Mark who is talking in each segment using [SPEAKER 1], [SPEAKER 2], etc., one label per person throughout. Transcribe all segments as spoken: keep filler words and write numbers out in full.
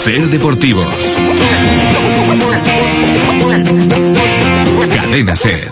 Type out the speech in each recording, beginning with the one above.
[SPEAKER 1] Ser Deportivos. Cadena Ser.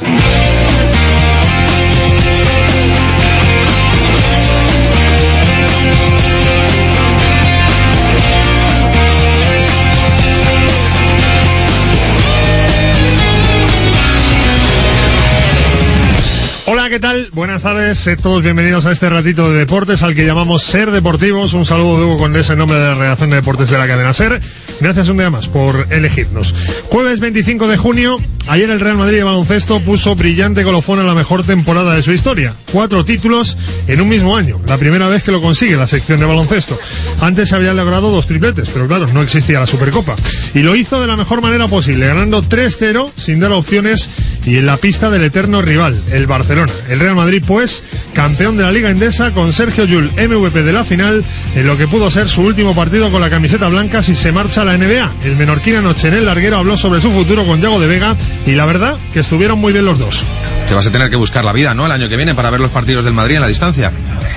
[SPEAKER 2] Hola, ¿qué tal? Buenas tardes, sed todos bienvenidos a este ratito de deportes al que llamamos Ser Deportivos. Un saludo de Hugo Condés en nombre de la redacción de deportes de la cadena Ser. Gracias un día más por elegirnos. Jueves veinticinco de junio, ayer el Real Madrid de baloncesto puso brillante colofón a la mejor temporada de su historia. Cuatro títulos en un mismo año, la primera vez que lo consigue la sección de baloncesto. Antes se habían logrado dos tripletes, pero claro, no existía la Supercopa. Y lo hizo de la mejor manera posible, ganando tres cero, sin dar opciones y en la pista del eterno rival, el Barcelona. El Real Madrid, pues, campeón de la Liga Endesa, con Sergio Llull M V P de la final, en lo que pudo ser su último partido con la camiseta blanca si se marcha a la N B A. El menorquín anoche en el larguero habló sobre su futuro con Yago de Vega y la verdad que estuvieron muy bien los dos.
[SPEAKER 3] Te vas a tener que buscar la vida, ¿no?, el año que viene para ver los partidos del Madrid en la distancia.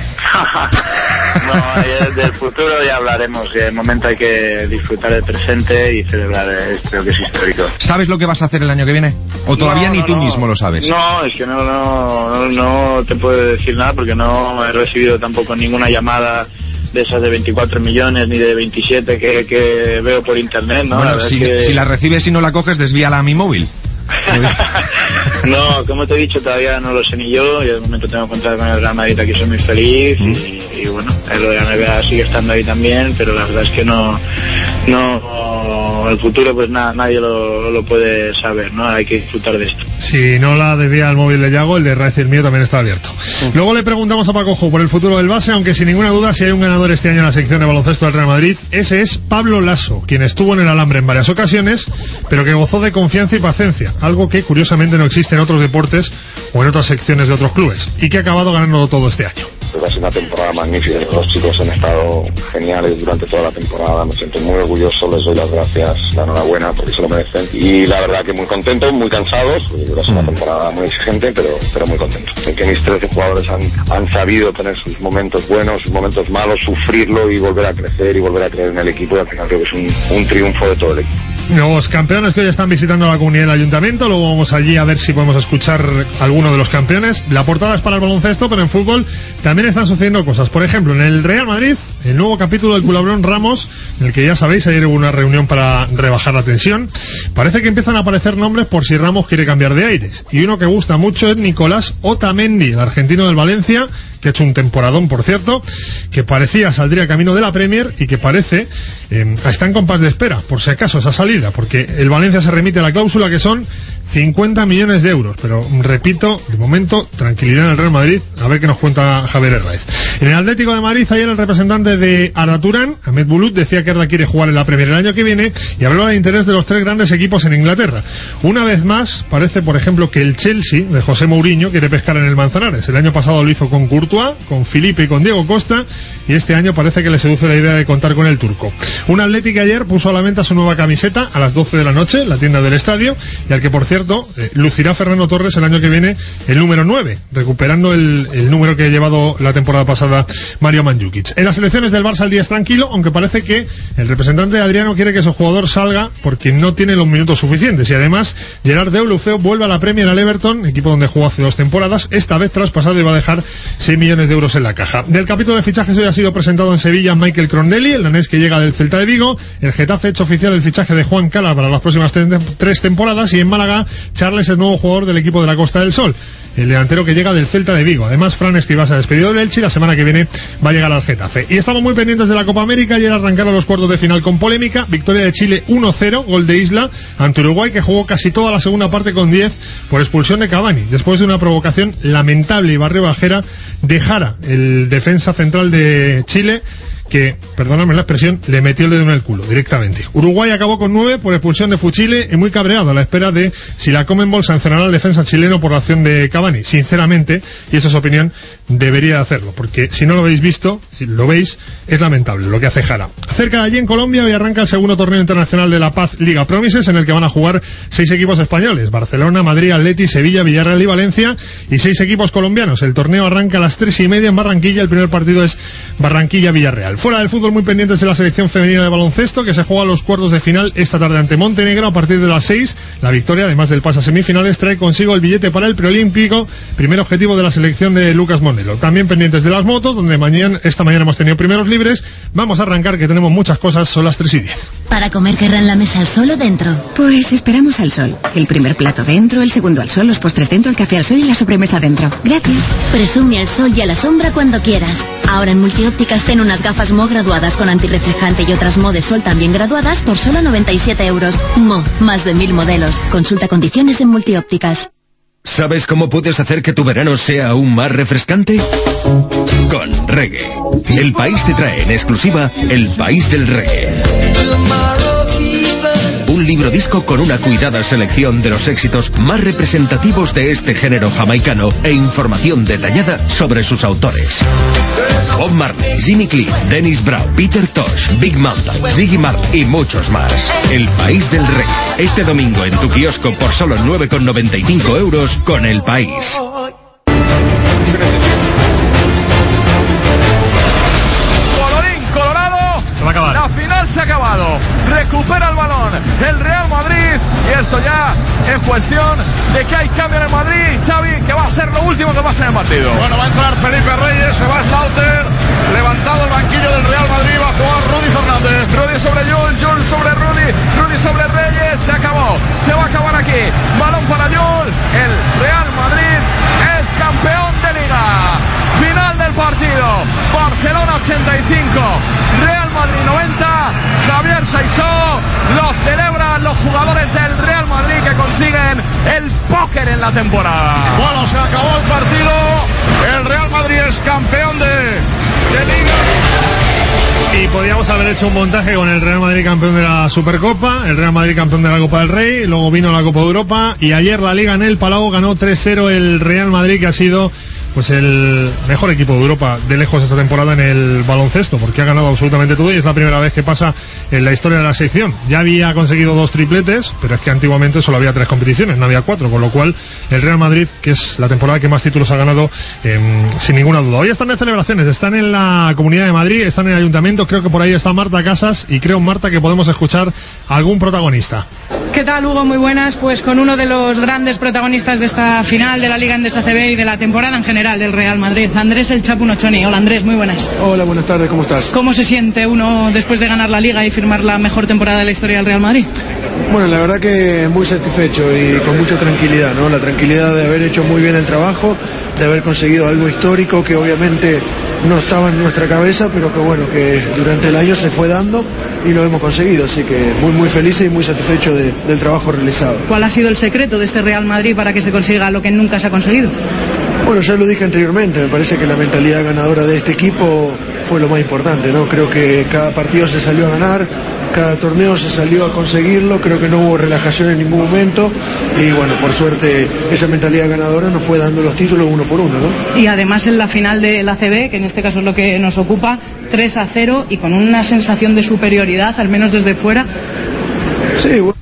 [SPEAKER 4] No, del futuro ya hablaremos. De momento hay que disfrutar del presente y celebrar esto que es histórico.
[SPEAKER 3] ¿Sabes lo que vas a hacer el año que viene? ¿O todavía
[SPEAKER 4] no,
[SPEAKER 3] ni
[SPEAKER 4] no,
[SPEAKER 3] tú
[SPEAKER 4] no.
[SPEAKER 3] mismo lo sabes?
[SPEAKER 4] No, es que no, no, no, no te puedo decir nada porque no he recibido tampoco ninguna llamada de esas de veinticuatro millones ni de veintisiete que, que veo por internet, ¿no?
[SPEAKER 3] Bueno,
[SPEAKER 4] la
[SPEAKER 3] si,
[SPEAKER 4] que...
[SPEAKER 3] si la recibes y no la coges, desvíala a mi móvil.
[SPEAKER 4] No, como te he dicho, todavía no lo sé ni yo. Yo de momento tengo contrato con el Real Madrid, aquí soy muy feliz. ¿Mm? y, y bueno, lo de la N B A sigue estando ahí también, pero la verdad es que no, no el futuro pues na, nadie lo, lo puede saber, ¿no? Hay que disfrutar de esto.
[SPEAKER 2] Si no la desvía al móvil de Yago, el de Raez y el mío también está abierto. ¿Mm? Luego le preguntamos a Paco Jou por el futuro del base, aunque sin ninguna duda si hay un ganador este año en la sección de baloncesto del Real Madrid, ese es Pablo Lasso, quien estuvo en el alambre en varias ocasiones, pero que gozó de confianza y paciencia, algo que curiosamente no existe en otros deportes o en otras secciones de otros clubes, y que ha acabado ganándolo todo este año.
[SPEAKER 5] Ha sido una temporada magnífica, los chicos han estado geniales durante toda la temporada, me siento muy orgulloso, les doy las gracias, la enhorabuena porque se lo merecen, y la verdad que muy contentos, muy cansados, ha sido una temporada muy exigente, pero, pero muy contentos. En que mis trece jugadores han, han sabido tener sus momentos buenos, sus momentos malos, sufrirlo y volver a crecer y volver a creer en el equipo, y al final creo que es un, un triunfo de todo el equipo.
[SPEAKER 2] Nuevos campeones que hoy están visitando la comunidad del ayuntamiento. Luego vamos allí a ver si podemos escuchar alguno de los campeones. La portada es para el baloncesto, pero en fútbol también están sucediendo cosas. Por ejemplo, en el Real Madrid, el nuevo capítulo del Culabrón Ramos, en el que ya sabéis, ayer hubo una reunión para rebajar la tensión. Parece que empiezan a aparecer nombres por si Ramos quiere cambiar de aires. Y uno que gusta mucho es Nicolás Otamendi, el argentino del Valencia, que ha hecho un temporadón, por cierto, que parecía saldría camino de la Premier y que parece eh, está en compás de espera, por si acaso, esa salida, porque el Valencia se remite a la cláusula que son cincuenta millones de euros, pero repito, de momento, tranquilidad en el Real Madrid, a ver qué nos cuenta Javier Herráez. En el Atlético de Madrid, ayer el representante de Arda Turán, Ahmed Bulut, decía que Arda quiere jugar en la Premier el año que viene y habló del interés de los tres grandes equipos en Inglaterra. Una vez más, parece, por ejemplo, que el Chelsea, de José Mourinho, quiere pescar en el Manzanares. El año pasado lo hizo con Courtois, con Felipe y con Diego Costa, y este año parece que le seduce la idea de contar con el turco. Un Atlético ayer puso a la venta su nueva camiseta a las doce de la noche, la tienda del estadio, y al que, por cierto, eh, lucirá Fernando Torres el año que viene el número nueve, recuperando el, el número que ha llevado la temporada pasada Mario Mandzukic. En las selecciones del Barça el día es tranquilo, aunque parece que el representante de Adriano quiere que su jugador salga porque no tiene los minutos suficientes, y además Gerard Deulofeu vuelve a la Premier al Everton, equipo donde jugó hace dos temporadas, esta vez traspasado, y va a dejar seis millones de euros en la caja. Del capítulo de fichajes hoy ha sido presentado en Sevilla Michael Crondelli, el danés que llega del Celta de Vigo. El Getafe ha hecho oficial el fichaje de Juan Cala para las próximas tres temporadas, y en Málaga Charles es nuevo jugador del equipo de la Costa del Sol, el delantero que llega del Celta de Vigo. Además, Fran Escribá se ha despedido del Elche y la semana que viene va a llegar al Getafe. Y estamos muy pendientes de la Copa América. Ayer arrancaron los cuartos de final con polémica. Victoria de Chile uno cero, gol de Isla ante Uruguay, que jugó casi toda la segunda parte con diez por expulsión de Cavani, después de una provocación lamentable y barrio bajera de Jara, el defensa central de Chile, que, perdóname la expresión, le metió el dedo en el culo directamente. Uruguay acabó con nueve por expulsión de Fuchile y muy cabreado a la espera de si la Conmebol sancionará al defensa chileno por la acción de Cavani. Sinceramente, y esa es su opinión, debería hacerlo, porque si no lo habéis visto, si lo veis, es lamentable lo que hace Jara. Cerca de allí en Colombia hoy arranca el segundo torneo internacional de la Paz Liga Promises, en el que van a jugar seis equipos españoles: Barcelona, Madrid, Atleti, Sevilla, Villarreal y Valencia, y seis equipos colombianos. El torneo arranca a las tres y media en Barranquilla. El primer partido es Barranquilla-Villarreal. Fuera del fútbol, muy pendientes de la selección femenina de baloncesto, que se juega a los cuartos de final esta tarde ante Montenegro a partir de las seis. La victoria, además del pase a semifinales, trae consigo el billete para el preolímpico, primer objetivo de la selección de Lucas Monelo. También pendientes de las motos, donde mañana, esta mañana hemos tenido primeros libres. Vamos a arrancar, que tenemos muchas cosas, son las tres y diez.
[SPEAKER 1] ¿Para comer querrán la mesa al sol o dentro?
[SPEAKER 6] Pues esperamos al sol. El primer plato dentro, el segundo al sol, los postres dentro, el café al sol y la sobremesa dentro. Gracias.
[SPEAKER 1] Presume al sol y a la sombra cuando quieras. Ahora en Multiópticas ten unas gafas Mo graduadas con antirreflejante y otras Mo de sol también graduadas por solo noventa y siete euros. Mo, más de mil modelos. Consulta condiciones en Multiópticas.
[SPEAKER 7] ¿Sabes cómo puedes hacer que tu verano sea aún más refrescante? Con Reggae. El País te trae en exclusiva El País del Reggae. Un libro disco con una cuidada selección de los éxitos más representativos de este género jamaicano e información detallada sobre sus autores. Bob Marley, Jimmy Cliff, Dennis Brown, Peter Tosh, Big Mountain, Ziggy Marley y muchos más. El País del Reggae. Este domingo en tu kiosco por solo nueve con noventa y cinco euros con El País.
[SPEAKER 8] La final se ha acabado. Recupera el balón el Real Madrid. Y esto ya es cuestión de que hay cambio en el Madrid, Xavi, que va a ser lo último que pasa en el partido.
[SPEAKER 9] Bueno, va a entrar Felipe Reyes, se va Slaughter. Levantado el banquillo del Real Madrid, va a jugar Rudy Fernández.
[SPEAKER 8] Rudy sobre Jules, Jules sobre Rudy, Rudy sobre Reyes. Se acabó, se va a acabar aquí. Balón para Jules. El Real Madrid es campeón de Liga. Final del partido. Barcelona ochenta y cinco, Real Madrid noventa. Javier Saissó lo celebran los jugadores del Real Madrid, que consiguen el póker en la temporada.
[SPEAKER 9] Bueno, se acabó el partido. El Real Madrid es campeón de, de Liga.
[SPEAKER 2] Y podíamos haber hecho un montaje con el Real Madrid campeón de la Supercopa, el Real Madrid campeón de la Copa del Rey, luego vino la Copa de Europa y ayer la Liga en el Palau ganó tres cero el Real Madrid, que ha sido pues el mejor equipo de Europa de lejos esta temporada en el baloncesto, porque ha ganado absolutamente todo y es la primera vez que pasa en la historia de la sección. Ya había conseguido dos tripletes, pero es que antiguamente solo había tres competiciones, no había cuatro, con lo cual el Real Madrid, que es la temporada que más títulos ha ganado, eh, sin ninguna duda. Hoy están de celebraciones, están en la Comunidad de Madrid, están en el Ayuntamiento, creo que por ahí está Marta Casas y creo, Marta, que podemos escuchar a algún protagonista.
[SPEAKER 10] ¿Qué tal, Hugo? Muy buenas. Pues con uno de los grandes protagonistas de esta final de la Liga Endesa C B y de la temporada en general del Real Madrid, Andrés El Chapu Nochoni. Hola, Andrés, muy buenas.
[SPEAKER 11] Hola, buenas tardes, ¿cómo estás?
[SPEAKER 10] ¿Cómo se siente uno después de ganar la Liga y firmar la mejor temporada de la historia del Real Madrid?
[SPEAKER 11] Bueno, la verdad que muy satisfecho y con mucha tranquilidad, ¿no? La tranquilidad de haber hecho muy bien el trabajo, de haber conseguido algo histórico que obviamente no estaba en nuestra cabeza, pero que bueno, que durante el año se fue dando y lo hemos conseguido, así que muy muy feliz y muy satisfecho de, del trabajo realizado.
[SPEAKER 10] ¿Cuál ha sido el secreto de este Real Madrid para que se consiga lo que nunca se ha conseguido?
[SPEAKER 11] Bueno, ya lo dije anteriormente, me parece que la mentalidad ganadora de este equipo fue lo más importante, ¿no? Creo que cada partido se salió a ganar, cada torneo se salió a conseguirlo, creo que no hubo relajación en ningún momento y bueno, por suerte esa mentalidad ganadora nos fue dando los títulos uno por uno, ¿no?
[SPEAKER 10] Y además en la final de la C B, que en este caso es lo que nos ocupa, tres a cero y con una sensación de superioridad, al menos desde fuera.
[SPEAKER 11] Sí, bueno.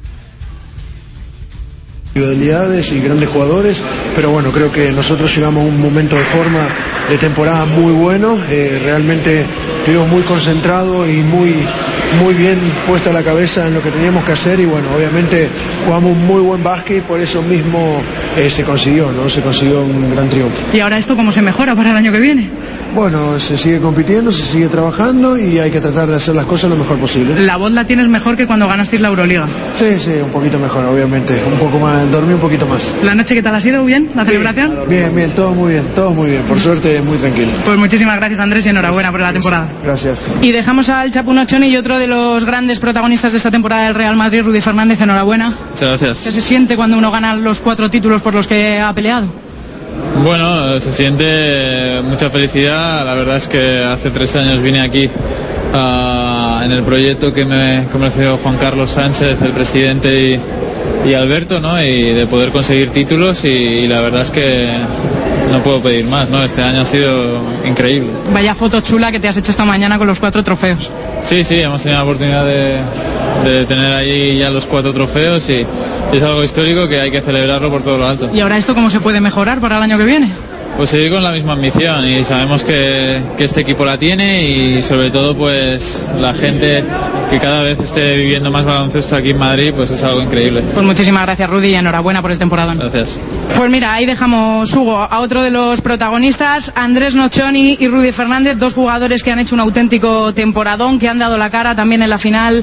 [SPEAKER 11] Individualidades y grandes jugadores, pero bueno, creo que nosotros llegamos a un momento de forma de temporada muy bueno, eh, realmente estuvimos muy concentrados y muy muy bien puesta la cabeza en lo que teníamos que hacer y bueno, obviamente jugamos un muy buen básquet y por eso mismo eh, se consiguió, ¿no? Se consiguió un gran triunfo.
[SPEAKER 10] ¿Y ahora esto cómo se mejora para el año que viene?
[SPEAKER 11] Bueno, se sigue compitiendo, se sigue trabajando y hay que tratar de hacer las cosas lo mejor posible.
[SPEAKER 10] La voz la tienes mejor que cuando ganasteis la Euroliga.
[SPEAKER 11] Sí, sí, un poquito mejor, obviamente, un poco más, dormí un poquito más.
[SPEAKER 10] ¿La noche qué tal ha sido? ¿Bien? ¿La celebración?
[SPEAKER 11] Bien, bien, todo muy bien, todo muy bien, por suerte muy tranquilo.
[SPEAKER 10] Pues muchísimas gracias, Andrés, y enhorabuena por la temporada.
[SPEAKER 11] Gracias.
[SPEAKER 10] Y dejamos al Chapu Nochoni y otro de los grandes protagonistas de esta temporada del Real Madrid, Rudy Fernández, enhorabuena.
[SPEAKER 12] Muchas gracias.
[SPEAKER 10] ¿Qué se siente cuando uno gana los cuatro títulos por los que ha peleado?
[SPEAKER 12] Bueno, se siente mucha felicidad. La verdad es que hace tres años vine aquí uh, en el proyecto que me conoció Juan Carlos Sánchez, el presidente, y, y Alberto, ¿no? Y de poder conseguir títulos y, y la verdad es que no puedo pedir más, ¿no? Este año ha sido increíble.
[SPEAKER 10] Vaya foto chula que te has hecho esta mañana con los cuatro trofeos.
[SPEAKER 12] Sí, sí, hemos tenido la oportunidad de, de tener ahí ya los cuatro trofeos y es algo histórico que hay que celebrarlo por todo lo alto.
[SPEAKER 10] ¿Y ahora esto cómo se puede mejorar para el año que viene?
[SPEAKER 12] pues seguir con la misma ambición, y sabemos que, que este equipo la tiene, y sobre todo pues la gente que cada vez esté viviendo más baloncesto aquí en Madrid, pues es algo increíble.
[SPEAKER 10] Pues muchísimas gracias, Rudy, y enhorabuena por el temporadón.
[SPEAKER 12] Gracias.
[SPEAKER 10] Pues mira, ahí dejamos, Hugo, a otro de los protagonistas, Andrés Nocioni y Rudy Fernández, dos jugadores que han hecho un auténtico temporadón, que han dado la cara también en la final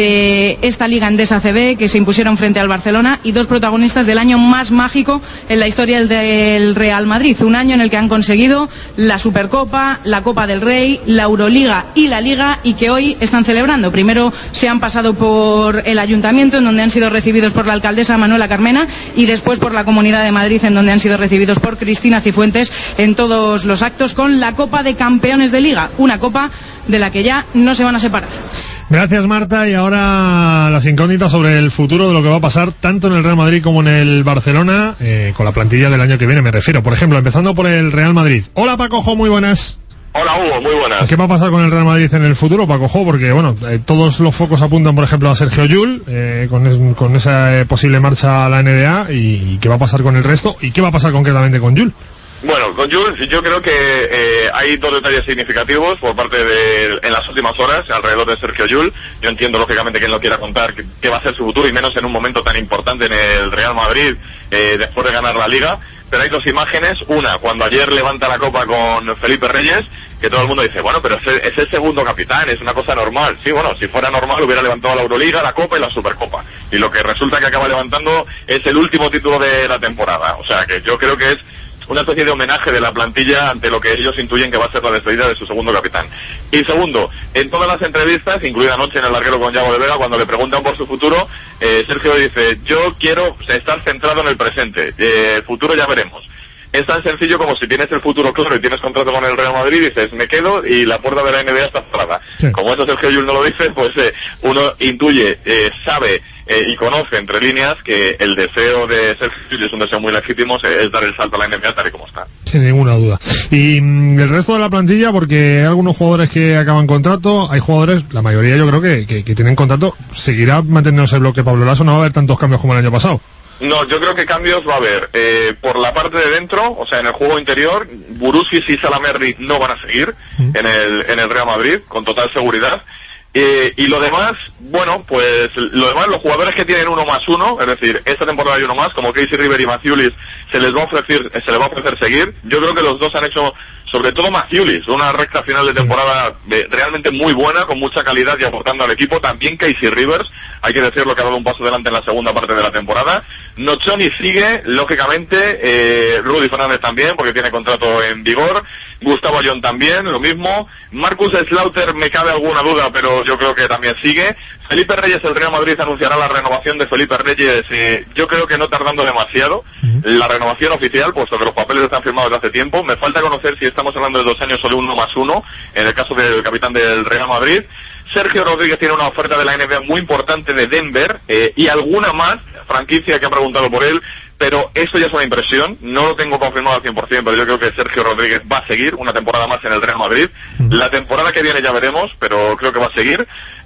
[SPEAKER 10] de esta Liga Endesa C B, que se impusieron frente al Barcelona, y dos protagonistas del año más mágico en la historia del Real Madrid, un año en el que han conseguido la Supercopa, la Copa del Rey, la Euroliga y la Liga, y que hoy están celebrando. Primero se han pasado por el Ayuntamiento, en donde han sido recibidos por la alcaldesa Manuela Carmena, y después por la Comunidad de Madrid, en donde han sido recibidos por Cristina Cifuentes en todos los actos, con la Copa de Campeones de Liga, una copa de la que ya no se van a separar.
[SPEAKER 2] Gracias, Marta. Y ahora las incógnitas sobre el futuro de lo que va a pasar tanto en el Real Madrid como en el Barcelona, eh, con la plantilla del año que viene, me refiero. Por ejemplo, empezando por el Real Madrid. Hola, Paco Jo, muy buenas.
[SPEAKER 13] Hola, Hugo, muy buenas.
[SPEAKER 2] ¿Qué va a pasar con el Real Madrid en el futuro, Paco Jo? Porque, bueno, eh, todos los focos apuntan, por ejemplo, a Sergio Llull, eh, con, es, con esa eh, posible marcha a la N B A, y, y qué va a pasar con el resto, y qué va a pasar concretamente con Llull.
[SPEAKER 13] Bueno, con Llull yo creo que eh, hay dos detalles significativos por parte de, en las últimas horas, alrededor de Sergio Llull. Yo entiendo, lógicamente, que él no quiera contar qué, qué va a ser su futuro, y menos en un momento tan importante en el Real Madrid, eh, después de ganar la Liga. Pero hay dos imágenes. Una, cuando ayer levanta la copa con Felipe Reyes, que todo el mundo dice, bueno, pero es el, es el segundo capitán, es una cosa normal. Sí, bueno, si fuera normal hubiera levantado la Euroliga, la Copa y la Supercopa. Y lo que resulta que acaba levantando es el último título de la temporada. O sea, que yo creo que es una especie de homenaje de la plantilla ante lo que ellos intuyen que va a ser la despedida de su segundo capitán. Y segundo, en todas las entrevistas, incluida anoche en el larguero con Yago de Vega, cuando le preguntan por su futuro, eh, Sergio dice, yo quiero estar centrado en el presente, eh, futuro ya veremos. Es tan sencillo como si tienes el futuro claro y tienes contrato con el Real Madrid, dices, me quedo y la puerta de la N B A está cerrada. Sí. Como eso Sergio Llull no lo dice, pues eh, uno intuye, eh, sabe eh, y conoce entre líneas que el deseo de Sergio Llull, es un deseo muy legítimo, es dar el salto a la N B A tal y como está.
[SPEAKER 2] Sin ninguna duda. Y mm, el resto de la plantilla, porque hay algunos jugadores que acaban contrato, hay jugadores, la mayoría yo creo que, que, que tienen contrato, seguirá manteniéndose el bloque Pablo Laso, no va a haber tantos cambios como el año pasado.
[SPEAKER 13] No, yo creo que cambios va a haber. Eh, por la parte de dentro, o sea, en el juego interior, Burusis y Salamerri no van a seguir mm. en el en el Real Madrid, con total seguridad. Eh, y lo demás, bueno, pues lo demás, los jugadores que tienen uno más uno, es decir, esta temporada hay uno más, como Casey River y Mathiulis, se les va a ofrecer, se les va a ofrecer seguir. Yo creo que los dos han hecho, sobre todo Mathiulis, una recta final de temporada de, realmente muy buena, con mucha calidad y aportando al equipo. También Casey Rivers, hay que decirlo, que ha dado un paso adelante en la segunda parte de la temporada. Nocioni sigue, lógicamente, eh, Rudy Fernández también, porque tiene contrato en vigor. Gustavo Ayón también, lo mismo. Marcus Slaughter, me cabe alguna duda, pero yo creo que también sigue. Felipe Reyes, el Real Madrid anunciará la renovación de Felipe Reyes, eh, yo creo que no tardando demasiado, uh-huh. la renovación oficial, puesto que los papeles están firmados desde hace tiempo. Me falta conocer si estamos hablando de dos años o de uno más uno, en el caso del capitán del Real Madrid. Sergio Rodríguez tiene una oferta de la N B A muy importante de Denver, eh, y alguna más, franquicia que ha preguntado por él, pero esto ya es una impresión, no lo tengo confirmado al cien por ciento, pero yo creo que Sergio Rodríguez va a seguir una temporada más en el Real Madrid. La temporada que viene ya veremos, pero creo que va a seguir.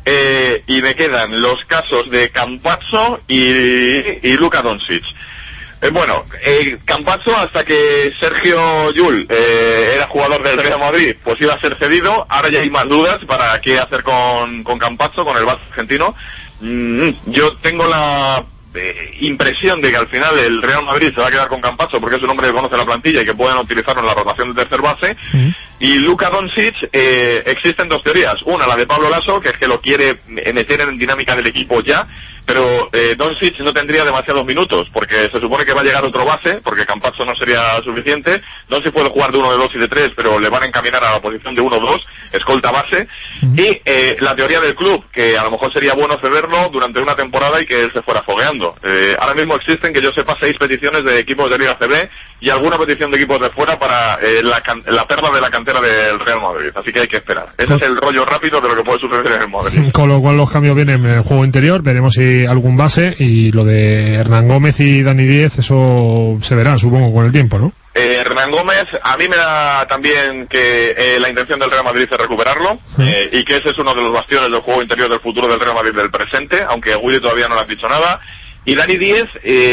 [SPEAKER 13] Eh, y me quedan los casos de Campazzo y, y Luka Doncic. Eh, bueno, eh, Campazzo, hasta que Sergio Llull eh, era jugador del Real Madrid, pues iba a ser cedido. Ahora ya hay más dudas para qué hacer con, con Campazzo, con el base argentino. Mm, yo tengo la Eh, impresión de que al final el Real Madrid se va a quedar con Campazzo, porque es un hombre que conoce la plantilla y que pueden utilizarlo en la rotación de tercer base. Uh-huh. Y Luka Doncic, eh, existen dos teorías. Una, la de Pablo Laso, que es que lo quiere meter en dinámica del equipo ya, pero eh, Doncic no tendría demasiados minutos, porque se supone que va a llegar otro base, porque Campazzo no sería suficiente. Doncic puede jugar de uno, de dos y de tres, pero le van a encaminar a la posición de uno dos, escolta base. Uh-huh. Y eh, la teoría del club, que a lo mejor sería bueno cederlo durante una temporada y que él se fuera fogueando. Eh, ahora mismo existen, que yo sepa, seis peticiones de equipos de Liga C B y alguna petición de equipos de fuera para eh, la, can- la perla de la cantera del Real Madrid, así que hay que esperar. Ese con... es el rollo rápido de lo que puede suceder en el Madrid.
[SPEAKER 2] Con lo cual los cambios vienen en el juego interior, veremos si algún base, y lo de Hernán Gómez y Dani Díez, eso se verá, supongo, con el tiempo, ¿no?
[SPEAKER 13] Eh, Hernán Gómez, a mí me da también que eh, la intención del Real Madrid es recuperarlo, sí. eh, y que ese es uno de los bastiones del juego interior del futuro del Real Madrid del presente, aunque a Willy todavía no le han dicho nada. Y Dani Díez,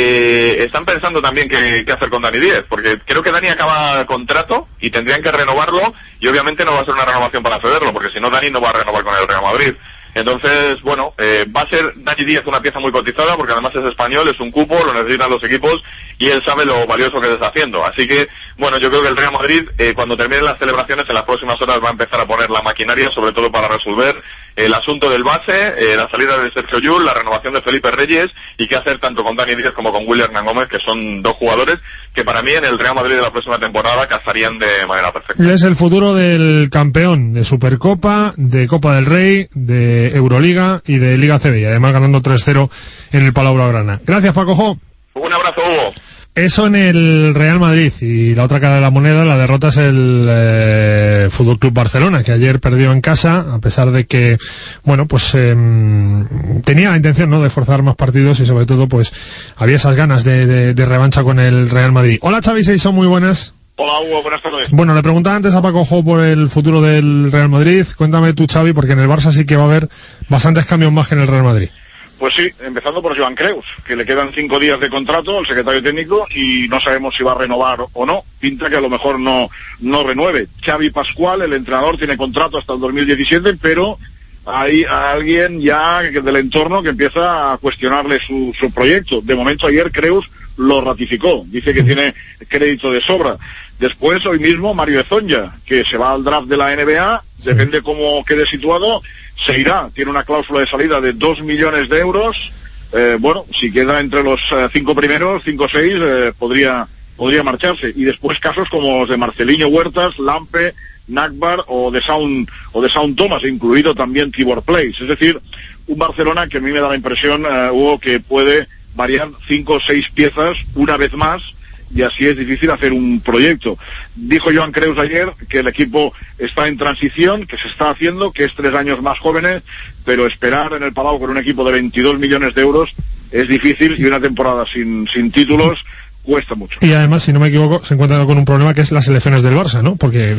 [SPEAKER 13] eh, están pensando también qué, qué hacer con Dani Díez, porque creo que Dani acaba contrato y tendrían que renovarlo, y obviamente no va a ser una renovación para cederlo, porque si no Dani no va a renovar con el Real Madrid. Entonces, bueno, eh, va a ser Dani Díez una pieza muy cotizada, porque además es español, es un cupo, lo necesitan los equipos, y él sabe lo valioso que se está haciendo. Así que, bueno, yo creo que el Real Madrid, eh, cuando terminen las celebraciones, en las próximas horas va a empezar a poner la maquinaria, sobre todo para resolver el asunto del base, eh, la salida de Sergio Llull, la renovación de Felipe Reyes, y qué hacer tanto con Dani Díez como con William Gómez, que son dos jugadores que para mí en el Real Madrid de la próxima temporada casarían de manera perfecta.
[SPEAKER 2] Es el futuro del campeón de Supercopa, de Copa del Rey, de Euroliga y de Liga C B, y además ganando tres cero en el Palau Blaugrana. Gracias, Paco Jo.
[SPEAKER 13] Un abrazo, Hugo.
[SPEAKER 2] Eso en el Real Madrid, y la otra cara de la moneda, la derrota es el eh, Fútbol Club Barcelona, que ayer perdió en casa, a pesar de que, bueno, pues eh, tenía la intención, ¿no?, de forzar más partidos, y sobre todo pues había esas ganas de, de, de revancha con el Real Madrid. Hola, Xavi Seisón, muy buenas.
[SPEAKER 9] Hola, Hugo, buenas tardes.
[SPEAKER 2] Bueno, le preguntaba antes a Paco Jo por el futuro del Real Madrid. Cuéntame tú, Xavi, porque en el Barça sí que va a haber bastantes cambios más que en el Real Madrid.
[SPEAKER 9] Pues sí, empezando por Joan Creus, que le quedan cinco días de contrato al secretario técnico y no sabemos si va a renovar o no. Pinta que a lo mejor no, no renueve. Xavi Pascual, el entrenador, tiene contrato hasta el dos mil diecisiete, pero hay alguien ya del entorno que empieza a cuestionarle su, su proyecto. De momento ayer Creus lo ratificó, dice que tiene crédito de sobra. Después, hoy mismo, Mario Ezonja, que se va al draft de la N B A, depende cómo quede situado, se irá. Tiene una cláusula de salida de dos millones de euros. Eh, bueno, si queda entre los eh, cinco primeros, cinco o seis, eh, podría, podría marcharse. Y después casos como los de Marcelinho Huertas, Lampe, Nakbar o de Sound, o de Sound Thomas, incluido también Tibor Place. Es decir, un Barcelona que a mí me da la impresión, eh, Hugo, que puede variar cinco o seis piezas una vez más, y así es difícil hacer un proyecto. Dijo Joan Creus ayer que el equipo está en transición, que se está haciendo, que es tres años más jóvenes, pero esperar en el Palau con un equipo de veintidós millones de euros es difícil, y una temporada sin, sin títulos cuesta mucho.
[SPEAKER 2] Y además, si no me equivoco, se encuentra con un problema que es las elecciones del Barça, ¿no? Porque,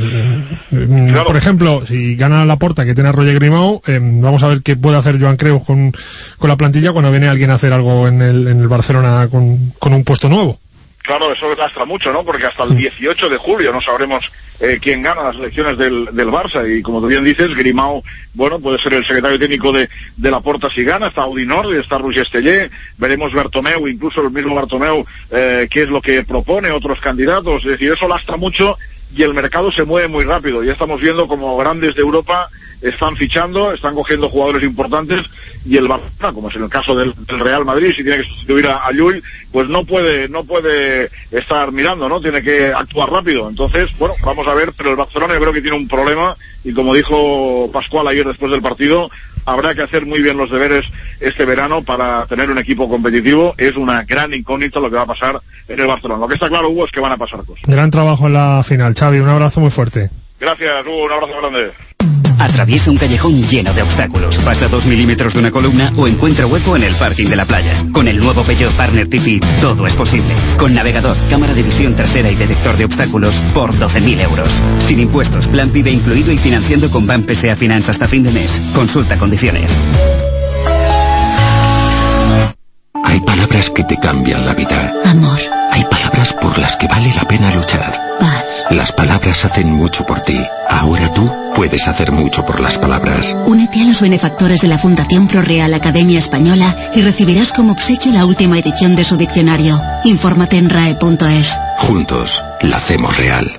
[SPEAKER 2] eh, claro, por ejemplo, si gana Laporta, que tiene a Roger Grimau, eh, vamos a ver qué puede hacer Joan Creus con, con la plantilla cuando viene alguien a hacer algo en el, en el Barcelona con, con un puesto nuevo.
[SPEAKER 9] Claro, eso lastra mucho, ¿no? Porque hasta el dieciocho de julio no sabremos eh, quién gana las elecciones del, del Barça. Y como tú bien dices, Grimau, bueno, puede ser el secretario técnico de, de Laporta si gana. Está Audinor, está Roger Stellé, veremos Bartomeu, incluso el mismo Bartomeu, eh, qué es lo que propone, otros candidatos. Es decir, eso lastra mucho, y el mercado se mueve muy rápido. Ya estamos viendo como grandes de Europa están fichando, están cogiendo jugadores importantes, y el Barcelona, como es en el caso del, del Real Madrid, si tiene que sustituir a, a Llull, pues no puede no puede estar mirando, ¿no? Tiene que actuar rápido. Entonces, bueno, vamos a ver, pero el Barcelona yo creo que tiene un problema, y como dijo Pascual ayer después del partido, habrá que hacer muy bien los deberes este verano para tener un equipo competitivo. Es una gran incógnita lo que va a pasar en el Barcelona. Lo que está claro, Hugo, es que van a pasar cosas.
[SPEAKER 2] Gran trabajo en la final, Xavi, un abrazo muy fuerte.
[SPEAKER 9] Gracias, Hugo, un abrazo grande.
[SPEAKER 14] Atraviesa un callejón lleno de obstáculos, pasa dos milímetros de una columna o encuentra hueco en el parking de la playa. Con el nuevo Peugeot Partner T T todo es posible. Con navegador, cámara de visión trasera y detector de obstáculos por doce mil euros. Sin impuestos, plan PIB incluido y financiando con B A M P S A Finance hasta fin de mes. Consulta condiciones.
[SPEAKER 15] Hay palabras que te cambian la vida.
[SPEAKER 1] Amor.
[SPEAKER 15] Hay palabras por las que vale la pena luchar.
[SPEAKER 1] Paz.
[SPEAKER 15] Las palabras hacen mucho por ti. Ahora tú puedes hacer mucho por las palabras.
[SPEAKER 1] Únete a los benefactores de la Fundación ProReal Academia Española y recibirás como obsequio la última edición de su diccionario. Infórmate en rae punto es.
[SPEAKER 15] Juntos, la hacemos real.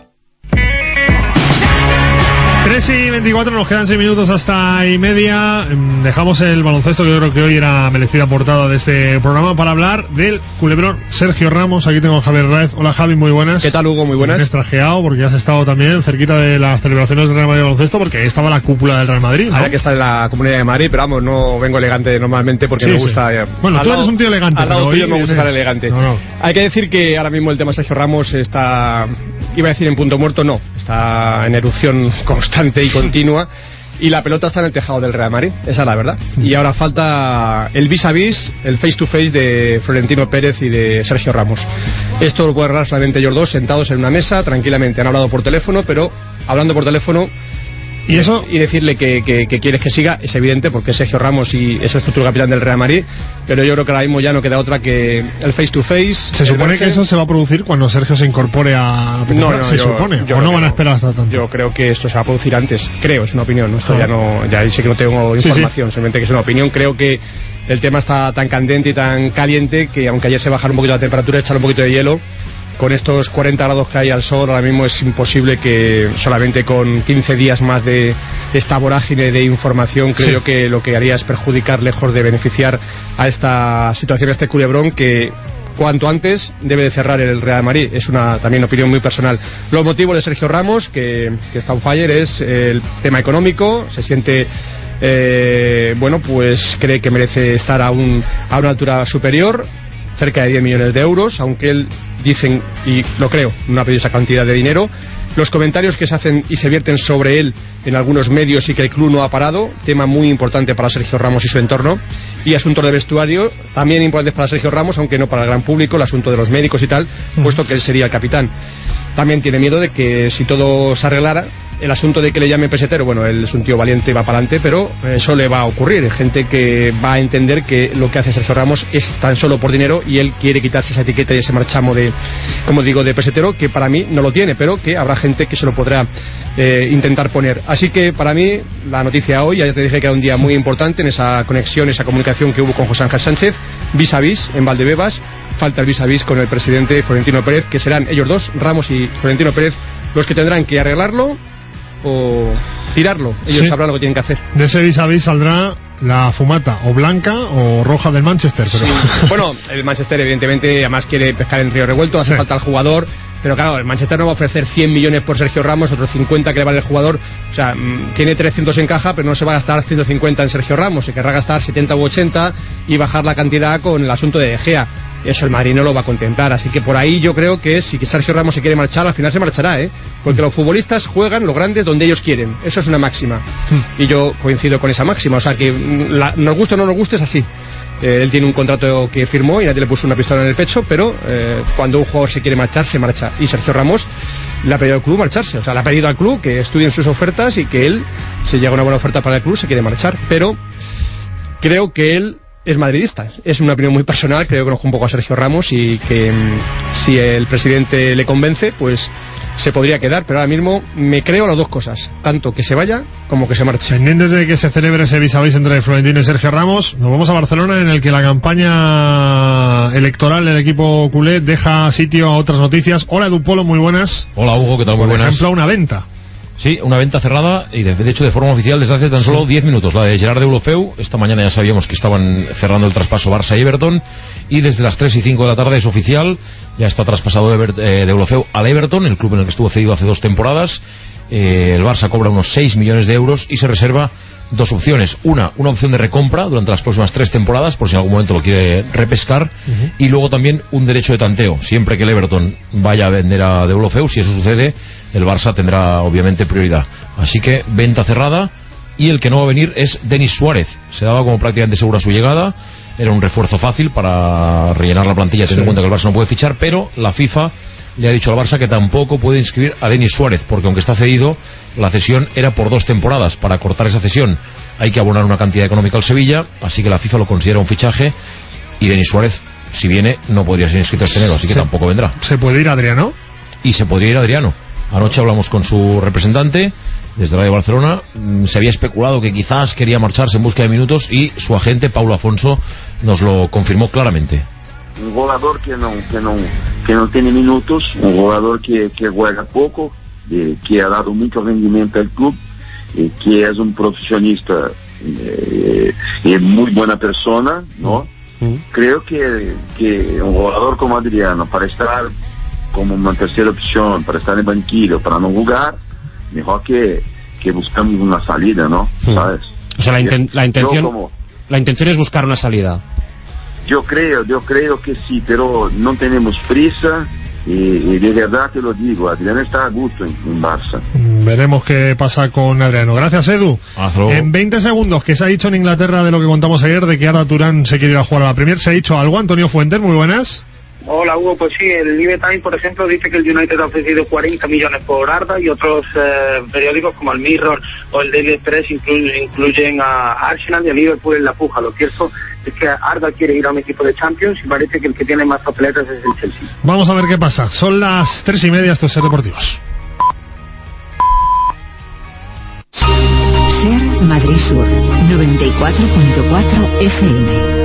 [SPEAKER 2] tres y veinticuatro, nos quedan seis minutos hasta y media. Dejamos el baloncesto, que yo creo que hoy era merecida portada de este programa, para hablar del culebrón Sergio Ramos. Aquí tengo a Javier Raez. Hola, Javi, muy buenas.
[SPEAKER 16] ¿Qué tal, Hugo? Muy buenas.
[SPEAKER 2] Vienes trajeado porque has estado también cerquita de las celebraciones del Real Madrid de baloncesto, porque estaba la cúpula del Real Madrid, ¿no?
[SPEAKER 16] Ahora que está en la Comunidad de Madrid, pero vamos, no vengo elegante normalmente porque
[SPEAKER 2] sí,
[SPEAKER 16] me gusta...
[SPEAKER 2] Sí. Bueno, tú lado, eres un tío elegante.
[SPEAKER 16] Al lado tuyo me gusta
[SPEAKER 2] vienes...
[SPEAKER 16] estar elegante.
[SPEAKER 2] No, no.
[SPEAKER 16] Hay que decir que ahora mismo el tema Sergio Ramos está... Iba a decir en punto muerto, no. Está en erupción constante y continua. Y la pelota está en el tejado del Real Madrid, esa es la verdad. Y ahora falta el vis a vis, el face to face de Florentino Pérez y de Sergio Ramos. Esto lo puede arreglar solamente ellos dos, sentados en una mesa, tranquilamente. Han hablado por teléfono, pero hablando por teléfono
[SPEAKER 2] ¿Y eso?
[SPEAKER 16] Y decirle que, que, que quieres que siga, es evidente, porque es Sergio Ramos y es el futuro capitán del Real Madrid, pero yo creo que ahora mismo ya no queda otra que el face to face.
[SPEAKER 2] ¿Se supone que eso se va a producir cuando Sergio se incorpore a...
[SPEAKER 16] No, no,
[SPEAKER 2] ¿Se
[SPEAKER 16] yo,
[SPEAKER 2] supone?
[SPEAKER 16] Yo
[SPEAKER 2] ¿O no van
[SPEAKER 16] no,
[SPEAKER 2] a esperar hasta tanto?
[SPEAKER 16] Yo creo que esto se va a producir antes, creo, es una opinión, ¿no? Esto ah. ya no, ya sé que no tengo información, sí, sí. Simplemente que es una opinión, creo que el tema está tan candente y tan caliente que aunque ayer se bajara un poquito la temperatura, echar un poquito de hielo, con estos cuarenta grados que hay al sol, ahora mismo es imposible que solamente con quince días más de esta vorágine de información, creo sí. yo que lo que haría es perjudicar lejos de beneficiar a esta situación, a este culebrón que cuanto antes debe de cerrar el Real Madrid. Es una también opinión muy personal. Los motivos de Sergio Ramos, que, que está on fire, es el tema económico, se siente... Eh, bueno, pues cree que merece estar a, un, a una altura superior, cerca de diez millones de euros, aunque él dicen, y lo creo, no ha pedido esa cantidad de dinero. Los comentarios que se hacen y se vierten sobre él en algunos medios y que el club no ha parado, tema muy importante para Sergio Ramos y su entorno. Y asuntos de vestuario, también importantes para Sergio Ramos, aunque no para el gran público, el asunto de los médicos y tal, puesto que él sería el capitán. También tiene miedo de que si todo se arreglara, el asunto de que le llame pesetero, bueno, él es un tío valiente y va para adelante, pero eso le va a ocurrir. Hay gente que va a entender que lo que hace Sergio Ramos es tan solo por dinero y él quiere quitarse esa etiqueta y ese marchamo de, como digo, de pesetero, que para mí no lo tiene, pero que habrá gente que se lo podrá eh, intentar poner. Así que para mí la noticia hoy, ya te dije que era un día muy importante en esa conexión, esa comunicación que hubo con José Ángel Sánchez, vis a vis en Valdebebas. Falta el vis a vis con el presidente Florentino Pérez, que serán ellos dos, Ramos y Florentino Pérez, los que tendrán que arreglarlo o tirarlo. Ellos sí. sabrán lo que tienen que hacer.
[SPEAKER 2] De ese vis a vis saldrá la fumata o blanca o roja del Manchester, pero...
[SPEAKER 16] sí. Bueno, el Manchester evidentemente además quiere pescar en río revuelto, hace sí. falta el jugador, pero claro, el Manchester no va a ofrecer cien millones por Sergio Ramos, otros cincuenta que le vale el jugador. O sea, mmm, tiene trescientos en caja, pero no se va a gastar ciento cincuenta en Sergio Ramos, se querrá gastar setenta u ochenta y bajar la cantidad con el asunto de De Gea. Eso el Madrid no lo va a contentar, así que por ahí yo creo que si Sergio Ramos se quiere marchar, al final se marchará, ¿eh? Porque los futbolistas juegan los grandes donde ellos quieren, eso es una máxima, y yo coincido con esa máxima, o sea que la, nos guste o no nos guste es así. Eh, él tiene un contrato que firmó y nadie le puso una pistola en el pecho, pero eh, cuando un jugador se quiere marchar, se marcha, y Sergio Ramos le ha pedido al club marcharse, o sea, le ha pedido al club que estudien sus ofertas y que él, si llega una buena oferta para el club, se quiere marchar, pero creo que él es madridista, es una opinión muy personal, creo que conozco un poco a Sergio Ramos y que mmm, si el presidente le convence, pues se podría quedar, pero ahora mismo me creo las dos cosas, tanto que se vaya como que se marche.
[SPEAKER 2] Pendientes de que se celebre ese vis a vis entre Florentino y Sergio Ramos, nos vamos a Barcelona, en el que la campaña electoral del equipo culé deja sitio a otras noticias. Hola Edu Polo, muy buenas.
[SPEAKER 17] Hola Hugo, ¿qué tal? Muy
[SPEAKER 2] Por
[SPEAKER 17] buenas.
[SPEAKER 2] Por ejemplo, una venta.
[SPEAKER 17] Sí, una venta cerrada y de, de hecho de forma oficial desde hace tan sí. solo diez minutos, la de Gerard Deulofeu. Esta mañana ya sabíamos que estaban cerrando el traspaso Barça y Everton, y desde las tres y cinco de la tarde es oficial, ya está traspasado Ever, eh, Deulofeu al Everton, el club en el que estuvo cedido hace dos temporadas. Eh, el Barça cobra unos seis millones de euros y se reserva dos opciones. Una, una opción de recompra durante las próximas tres temporadas, por si en algún momento lo quiere repescar, uh-huh. y luego también un derecho de tanteo. Siempre que el Everton vaya a vender a Deulofeu, si eso sucede, el Barça tendrá obviamente prioridad. Así que venta cerrada, y el que no va a venir es Denis Suárez. Se daba como prácticamente segura su llegada, era un refuerzo fácil para rellenar la plantilla, teniendo sí. en cuenta que el Barça no puede fichar, pero la FIFA le ha dicho al Barça que tampoco puede inscribir a Denis Suárez, porque aunque está cedido, la cesión era por dos temporadas. Para cortar esa cesión hay que abonar una cantidad económica al Sevilla, así que la FIFA lo considera un fichaje, y Denis Suárez, si viene, no podría ser inscrito este enero, así que sí. tampoco vendrá.
[SPEAKER 2] ¿Se puede ir Adriano?
[SPEAKER 17] Y se podría ir Adriano. Anoche hablamos con su representante desde Radio Barcelona, se había especulado que quizás quería marcharse en busca de minutos, y su agente Paulo Afonso nos lo confirmó claramente.
[SPEAKER 18] Un jugador que no que no que no tiene minutos, un jugador que, que juega poco, eh, que ha dado mucho rendimiento al club, eh, que es un profesionista eh, y muy buena persona, ¿no? Uh-huh. Creo que, que un jugador como Adriano, para estar como una tercera opción, para estar en banquillo, para no jugar, mejor que, que buscamos una salida, ¿no? Uh-huh. ¿Sabes?
[SPEAKER 19] O sea, la, inten- la intención como, la intención es buscar una salida.
[SPEAKER 18] Yo creo, yo creo que sí, pero no tenemos prisa, y, y de verdad te lo digo, Adriano está a gusto en, en Barça.
[SPEAKER 2] Veremos qué pasa con Adriano. Gracias, Edu. En veinte segundos, ¿qué se ha dicho en Inglaterra de lo que contamos ayer, de que Arda Turán se quiere ir a jugar a la Premier? ¿Se ha dicho algo? Antonio Fuentes, muy buenas.
[SPEAKER 20] Hola Hugo, pues sí, el Live Time, por ejemplo, dice que el United ha ofrecido cuarenta millones por Arda y otros eh, periódicos como el Mirror o el Daily Express incluyen, incluyen a Arsenal y a Liverpool en la puja. Lo cierto es que Arda quiere ir a un equipo de Champions y parece que el que tiene más papeletas es el Chelsea.
[SPEAKER 2] Vamos a ver qué pasa. Son las tres y media, estos Ser Deportivos.
[SPEAKER 21] Ser Madrid Sur, noventa y cuatro punto cuatro F M.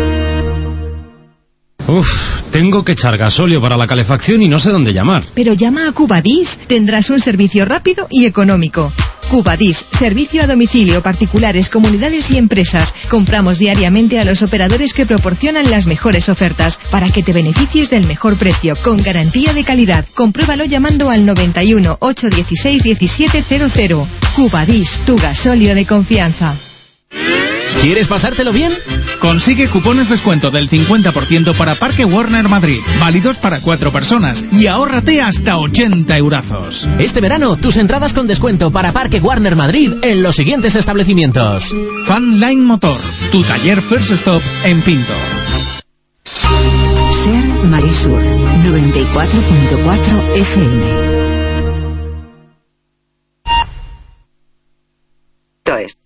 [SPEAKER 19] Uf, tengo que echar gasóleo para la calefacción y no sé dónde llamar.
[SPEAKER 22] Pero llama a Cubadis, tendrás un servicio rápido y económico. Cubadis, servicio a domicilio, particulares, comunidades y empresas. Compramos diariamente a los operadores que proporcionan las mejores ofertas para que te beneficies del mejor precio, con garantía de calidad. Compruébalo llamando al noventa y uno, ochocientos dieciséis, diecisiete cero cero. Cubadis, tu gasóleo de confianza.
[SPEAKER 23] ¿Quieres pasártelo bien? Consigue cupones descuento del cincuenta por ciento para Parque Warner Madrid, válidos para cuatro personas, y ahórrate hasta ochenta eurazos.
[SPEAKER 24] Este verano, tus entradas con descuento para Parque Warner Madrid en los siguientes establecimientos:
[SPEAKER 23] Fanline Motor, tu taller First Stop en Pinto.
[SPEAKER 21] Ser Marisur, noventa y cuatro punto cuatro F M. Esto es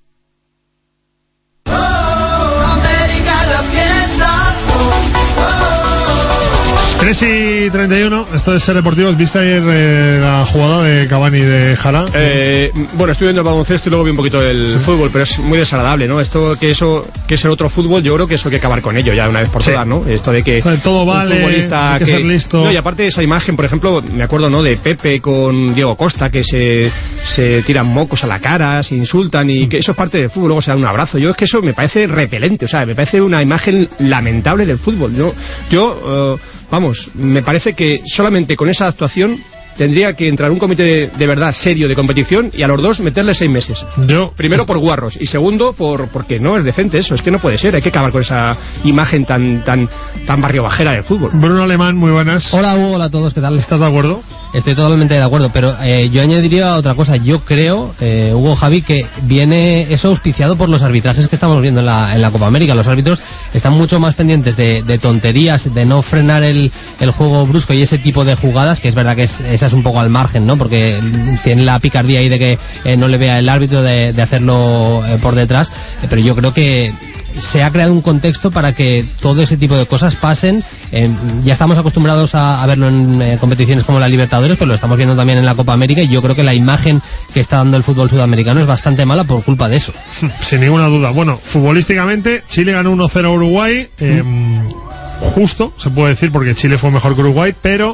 [SPEAKER 2] tres y treinta y uno, esto es Ser Deportivos. ¿Viste ayer eh, la jugada de Cavani y de Jara?
[SPEAKER 16] Eh, bueno, estoy viendo el baloncesto y luego vi un poquito el sí. fútbol, pero es muy desagradable, ¿no? Esto que eso que es el otro fútbol, yo creo que eso hay que acabar con ello ya de una vez por todas, sí. ¿no? Esto de que
[SPEAKER 2] o sea, todo vale,
[SPEAKER 16] futbolista
[SPEAKER 2] hay que, que ser listo.
[SPEAKER 16] No, y aparte de esa imagen, por ejemplo, me acuerdo, ¿no? De Pepe con Diego Costa, que se, se tiran mocos a la cara, se insultan y que eso es parte del fútbol, luego se da un abrazo. Yo es que eso me parece repelente, o sea, me parece una imagen lamentable del fútbol. Yo, yo uh, vamos, me parece que solamente con esa actuación tendría que entrar un comité de, de verdad serio de competición y a los dos meterle seis meses.
[SPEAKER 2] Yo,
[SPEAKER 16] Primero por guarros y segundo por porque no es decente eso, es que no puede ser, hay que acabar con esa imagen tan tan tan barrio bajera del fútbol.
[SPEAKER 2] Bruno Alemán, muy buenas.
[SPEAKER 25] Hola Hugo, hola a todos, ¿qué tal?
[SPEAKER 2] ¿Estás de acuerdo?
[SPEAKER 25] Estoy totalmente de acuerdo, pero eh, yo añadiría otra cosa. Yo creo, eh, Hugo, Javi, que viene eso auspiciado por los arbitrajes que estamos viendo en la, en la Copa América. Los árbitros están mucho más pendientes de, de tonterías, de no frenar el, el juego brusco y ese tipo de jugadas, que es verdad que es, esa es un poco al margen, ¿no? Porque tiene la picardía ahí de que eh, no le vea el árbitro de, de hacerlo eh, por detrás, eh, pero yo creo que se ha creado un contexto para que todo ese tipo de cosas pasen. Eh, ya estamos acostumbrados a, a verlo en eh, competiciones como la Libertadores, pero lo estamos viendo también en la Copa América, y yo creo que la imagen que está dando el fútbol sudamericano es bastante mala por culpa de eso.
[SPEAKER 2] Sin ninguna duda. Bueno, futbolísticamente Chile ganó uno cero a Uruguay, eh, mm. justo, se puede decir, porque Chile fue mejor que Uruguay, pero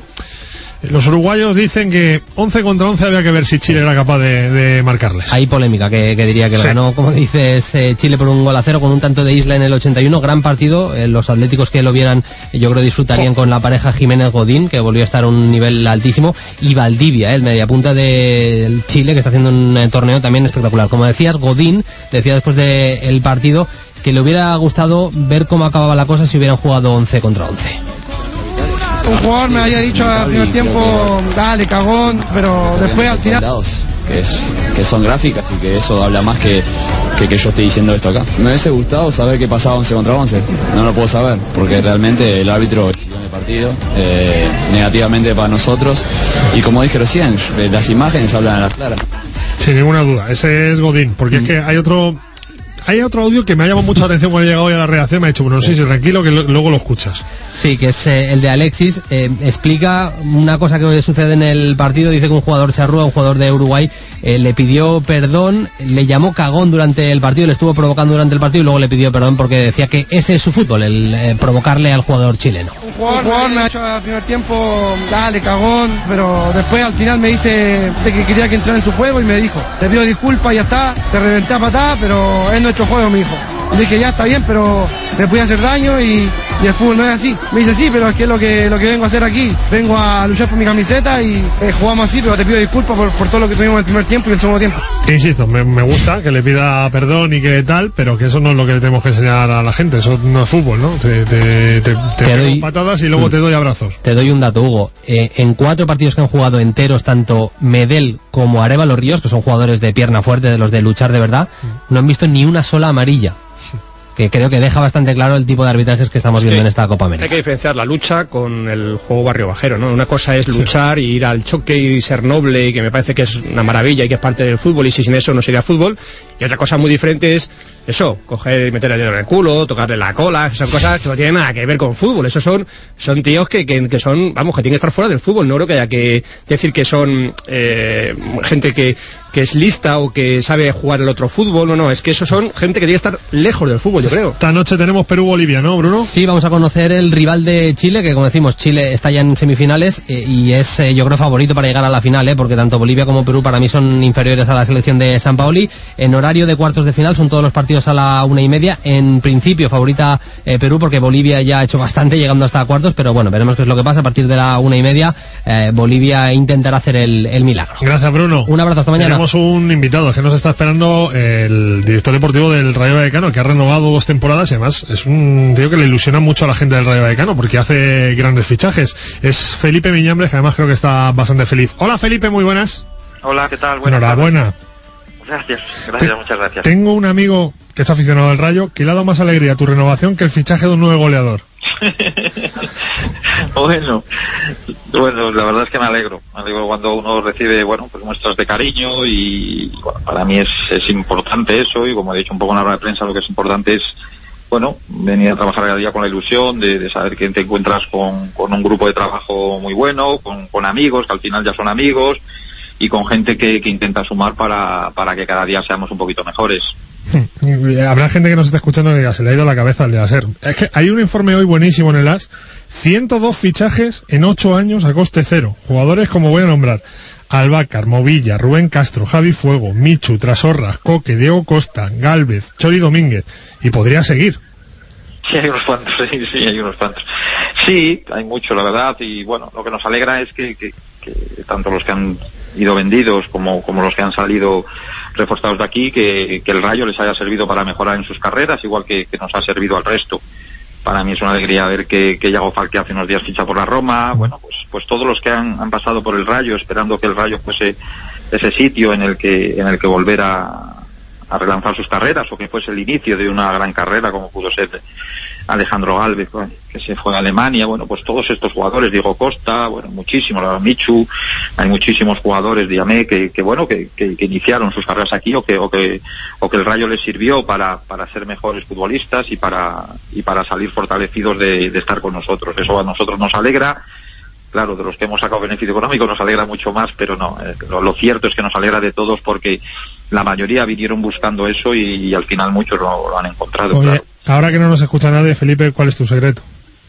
[SPEAKER 2] los uruguayos dicen que once contra once había que ver si Chile era capaz de, de marcarles.
[SPEAKER 25] Hay polémica, que, que diría que sí. Ganó, como dices, eh, Chile por un gol a cero con un tanto de Isla en el ochenta y uno. Gran partido, eh, los atléticos que lo vieran yo creo disfrutarían oh. con la pareja Jiménez-Godín, que volvió a estar a un nivel altísimo, y Valdivia, eh, el mediapunta de Chile, que está haciendo un eh, torneo también espectacular. Como decías, Godín decía después del partido que le hubiera gustado ver cómo acababa la cosa si hubieran jugado once contra once.
[SPEAKER 26] Un jugador me había dicho al primer tiempo, dale, cagón, pero después al final...
[SPEAKER 27] Que, es, que son gráficas y que eso habla más que, que que yo esté diciendo esto acá. Me hubiese gustado saber qué pasaba once contra once, no lo puedo saber, porque realmente el árbitro decidió en el partido, eh, negativamente para nosotros, y como dije recién, las imágenes hablan a las claras.
[SPEAKER 2] Sin ninguna duda, ese es Godín, porque mm. es que hay otro... Hay otro audio que me ha llamado mucha atención cuando he llegado hoy a la redacción. Me ha dicho, bueno, sí, sí, tranquilo, que lo, luego lo escuchas.
[SPEAKER 25] Sí, que es eh, el de Alexis. Eh, explica una cosa que sucede en el partido. Dice que un jugador charrúa, un jugador de Uruguay, eh, le pidió perdón, le llamó cagón durante el partido, le estuvo provocando durante el partido y luego le pidió perdón porque decía que ese es su fútbol, el eh, provocarle al jugador chileno.
[SPEAKER 26] Un jugador, un jugador me ha hecho al primer tiempo, dale, cagón, pero después al final me dice que quería que entrara en su juego y me dijo, te pido disculpas, ya está, te reventé a patada, pero es nuestro juego, mi hijo. Le dije, ya está bien, pero me puede hacer daño y, y el fútbol no es así. Me dice, sí, pero es que es lo que, lo que vengo a hacer aquí. Vengo a luchar por mi camiseta y eh, jugamos así, pero te pido disculpas por, por todo lo que tuvimos en el primer tiempo y el segundo tiempo.
[SPEAKER 2] Insisto, me, me gusta que le pida perdón y que tal, pero que eso no es lo que le tenemos que enseñar a la gente. Eso no es fútbol, ¿no? Te, te, te, te, te doy patadas y luego mm. te doy abrazos.
[SPEAKER 25] Te doy un dato, Hugo. Eh, en cuatro partidos que han jugado enteros, tanto Medel como Arévalo Ríos, que son jugadores de pierna fuerte, de los de luchar de verdad, mm. no han visto ni una sola amarilla. que creo que deja bastante claro el tipo de arbitrajes que estamos viendo en esta Copa América.
[SPEAKER 16] Hay que diferenciar la lucha con el juego barrio bajero, ¿no? Una cosa es luchar y ir al choque y ser noble, y que me parece que es una maravilla y que es parte del fútbol, y si sin eso no sería fútbol. Y otra cosa muy diferente es eso, coger y meter el dedo en el culo, tocarle la cola, son cosas que no tienen nada que ver con fútbol. Esos son son tíos que, que, que son, vamos, que tienen que estar fuera del fútbol. No creo que haya que decir que son eh, gente que, que es lista o que sabe jugar el otro fútbol. No, no, es que esos son gente que tiene que estar lejos del fútbol, yo creo.
[SPEAKER 2] Esta noche tenemos Perú-Bolivia, ¿no, Bruno?
[SPEAKER 25] Sí, vamos a conocer el rival de Chile, que como decimos, Chile está ya en semifinales eh, y es, eh, yo creo, favorito para llegar a la final, eh, porque tanto Bolivia como Perú para mí son inferiores a la selección de Sampaoli. En horario de cuartos de final son todos los partidos a la una y media. En principio favorita eh, Perú, porque Bolivia ya ha hecho bastante llegando hasta cuartos, pero bueno, veremos qué es lo que pasa. A partir de la una y media eh, Bolivia intentará hacer el, el milagro.
[SPEAKER 2] Gracias, Bruno.
[SPEAKER 25] Un abrazo, hasta mañana.
[SPEAKER 2] Tenemos un invitado que nos está esperando, el director deportivo del Rayo Vallecano, que ha renovado dos temporadas y además es un tío que le ilusiona mucho a la gente del Rayo Vallecano porque hace grandes fichajes. Es Felipe Miñambres, que además creo que está bastante feliz. Hola, Felipe, muy buenas.
[SPEAKER 3] Hola, ¿qué tal? Buenas
[SPEAKER 2] Enhorabuena.
[SPEAKER 3] Gracias, gracias, Te, muchas gracias.
[SPEAKER 2] Tengo un amigo que es aficionado al Rayo que le ha dado más alegría a tu renovación que el fichaje de un nuevo goleador.
[SPEAKER 3] bueno, bueno, la verdad es que me alegro. Me alegro cuando uno recibe, bueno, pues muestras de cariño y, bueno, para mí es, es importante eso, y como he dicho un poco en la rueda de prensa, lo que es importante es, bueno, venir a trabajar cada día con la ilusión de, de saber que te encuentras con, con un grupo de trabajo muy bueno, con, con amigos, que al final ya son amigos, y con gente que, que intenta sumar para, para que cada día seamos un poquito mejores.
[SPEAKER 2] Habrá gente que nos está escuchando y diga, se le ha ido la cabeza al de la SER. Es que hay un informe hoy buenísimo en el A S, ciento dos fichajes en ocho años a coste cero. Jugadores como voy a nombrar: Albácar, Movilla, Rubén Castro, Javi Fuego, Michu, Trasorras, Coque, Diego Costa, Gálvez, Chori Domínguez, y podría seguir.
[SPEAKER 3] Sí, hay unos cuantos, sí, sí, hay unos cuantos. Sí, hay mucho, la verdad, y bueno, lo que nos alegra es que, que, que tanto los que han ido vendidos como, como los que han salido reforzados de aquí, que, que el Rayo les haya servido para mejorar en sus carreras, igual que, que nos ha servido al resto. Para mí es una alegría ver que, que Yago Falque hace unos días ficha por la Roma. Bueno, pues, pues todos los que han, han pasado por el Rayo, esperando que el Rayo fuese ese sitio en el que, en el que volver a, a relanzar sus carreras, o que fuese el inicio de una gran carrera como pudo ser Alejandro Gálvez, que se fue a Alemania. Bueno, pues todos estos jugadores, Diego Costa, bueno, muchísimos, la Michu, hay muchísimos jugadores, Diamé, que, que bueno, que, que, que iniciaron sus carreras aquí, o que, o que, o que el Rayo les sirvió para, para ser mejores futbolistas y para, y para salir fortalecidos de, de estar con nosotros. Eso a nosotros nos alegra. Claro, de los que hemos sacado beneficio económico nos alegra mucho más, pero no, eh, lo, lo cierto es que nos alegra de todos, porque la mayoría vinieron buscando eso y, y al final muchos lo, lo han encontrado.
[SPEAKER 2] Oye,
[SPEAKER 3] claro.
[SPEAKER 2] Ahora que no nos escucha nadie, Felipe, ¿cuál es tu secreto?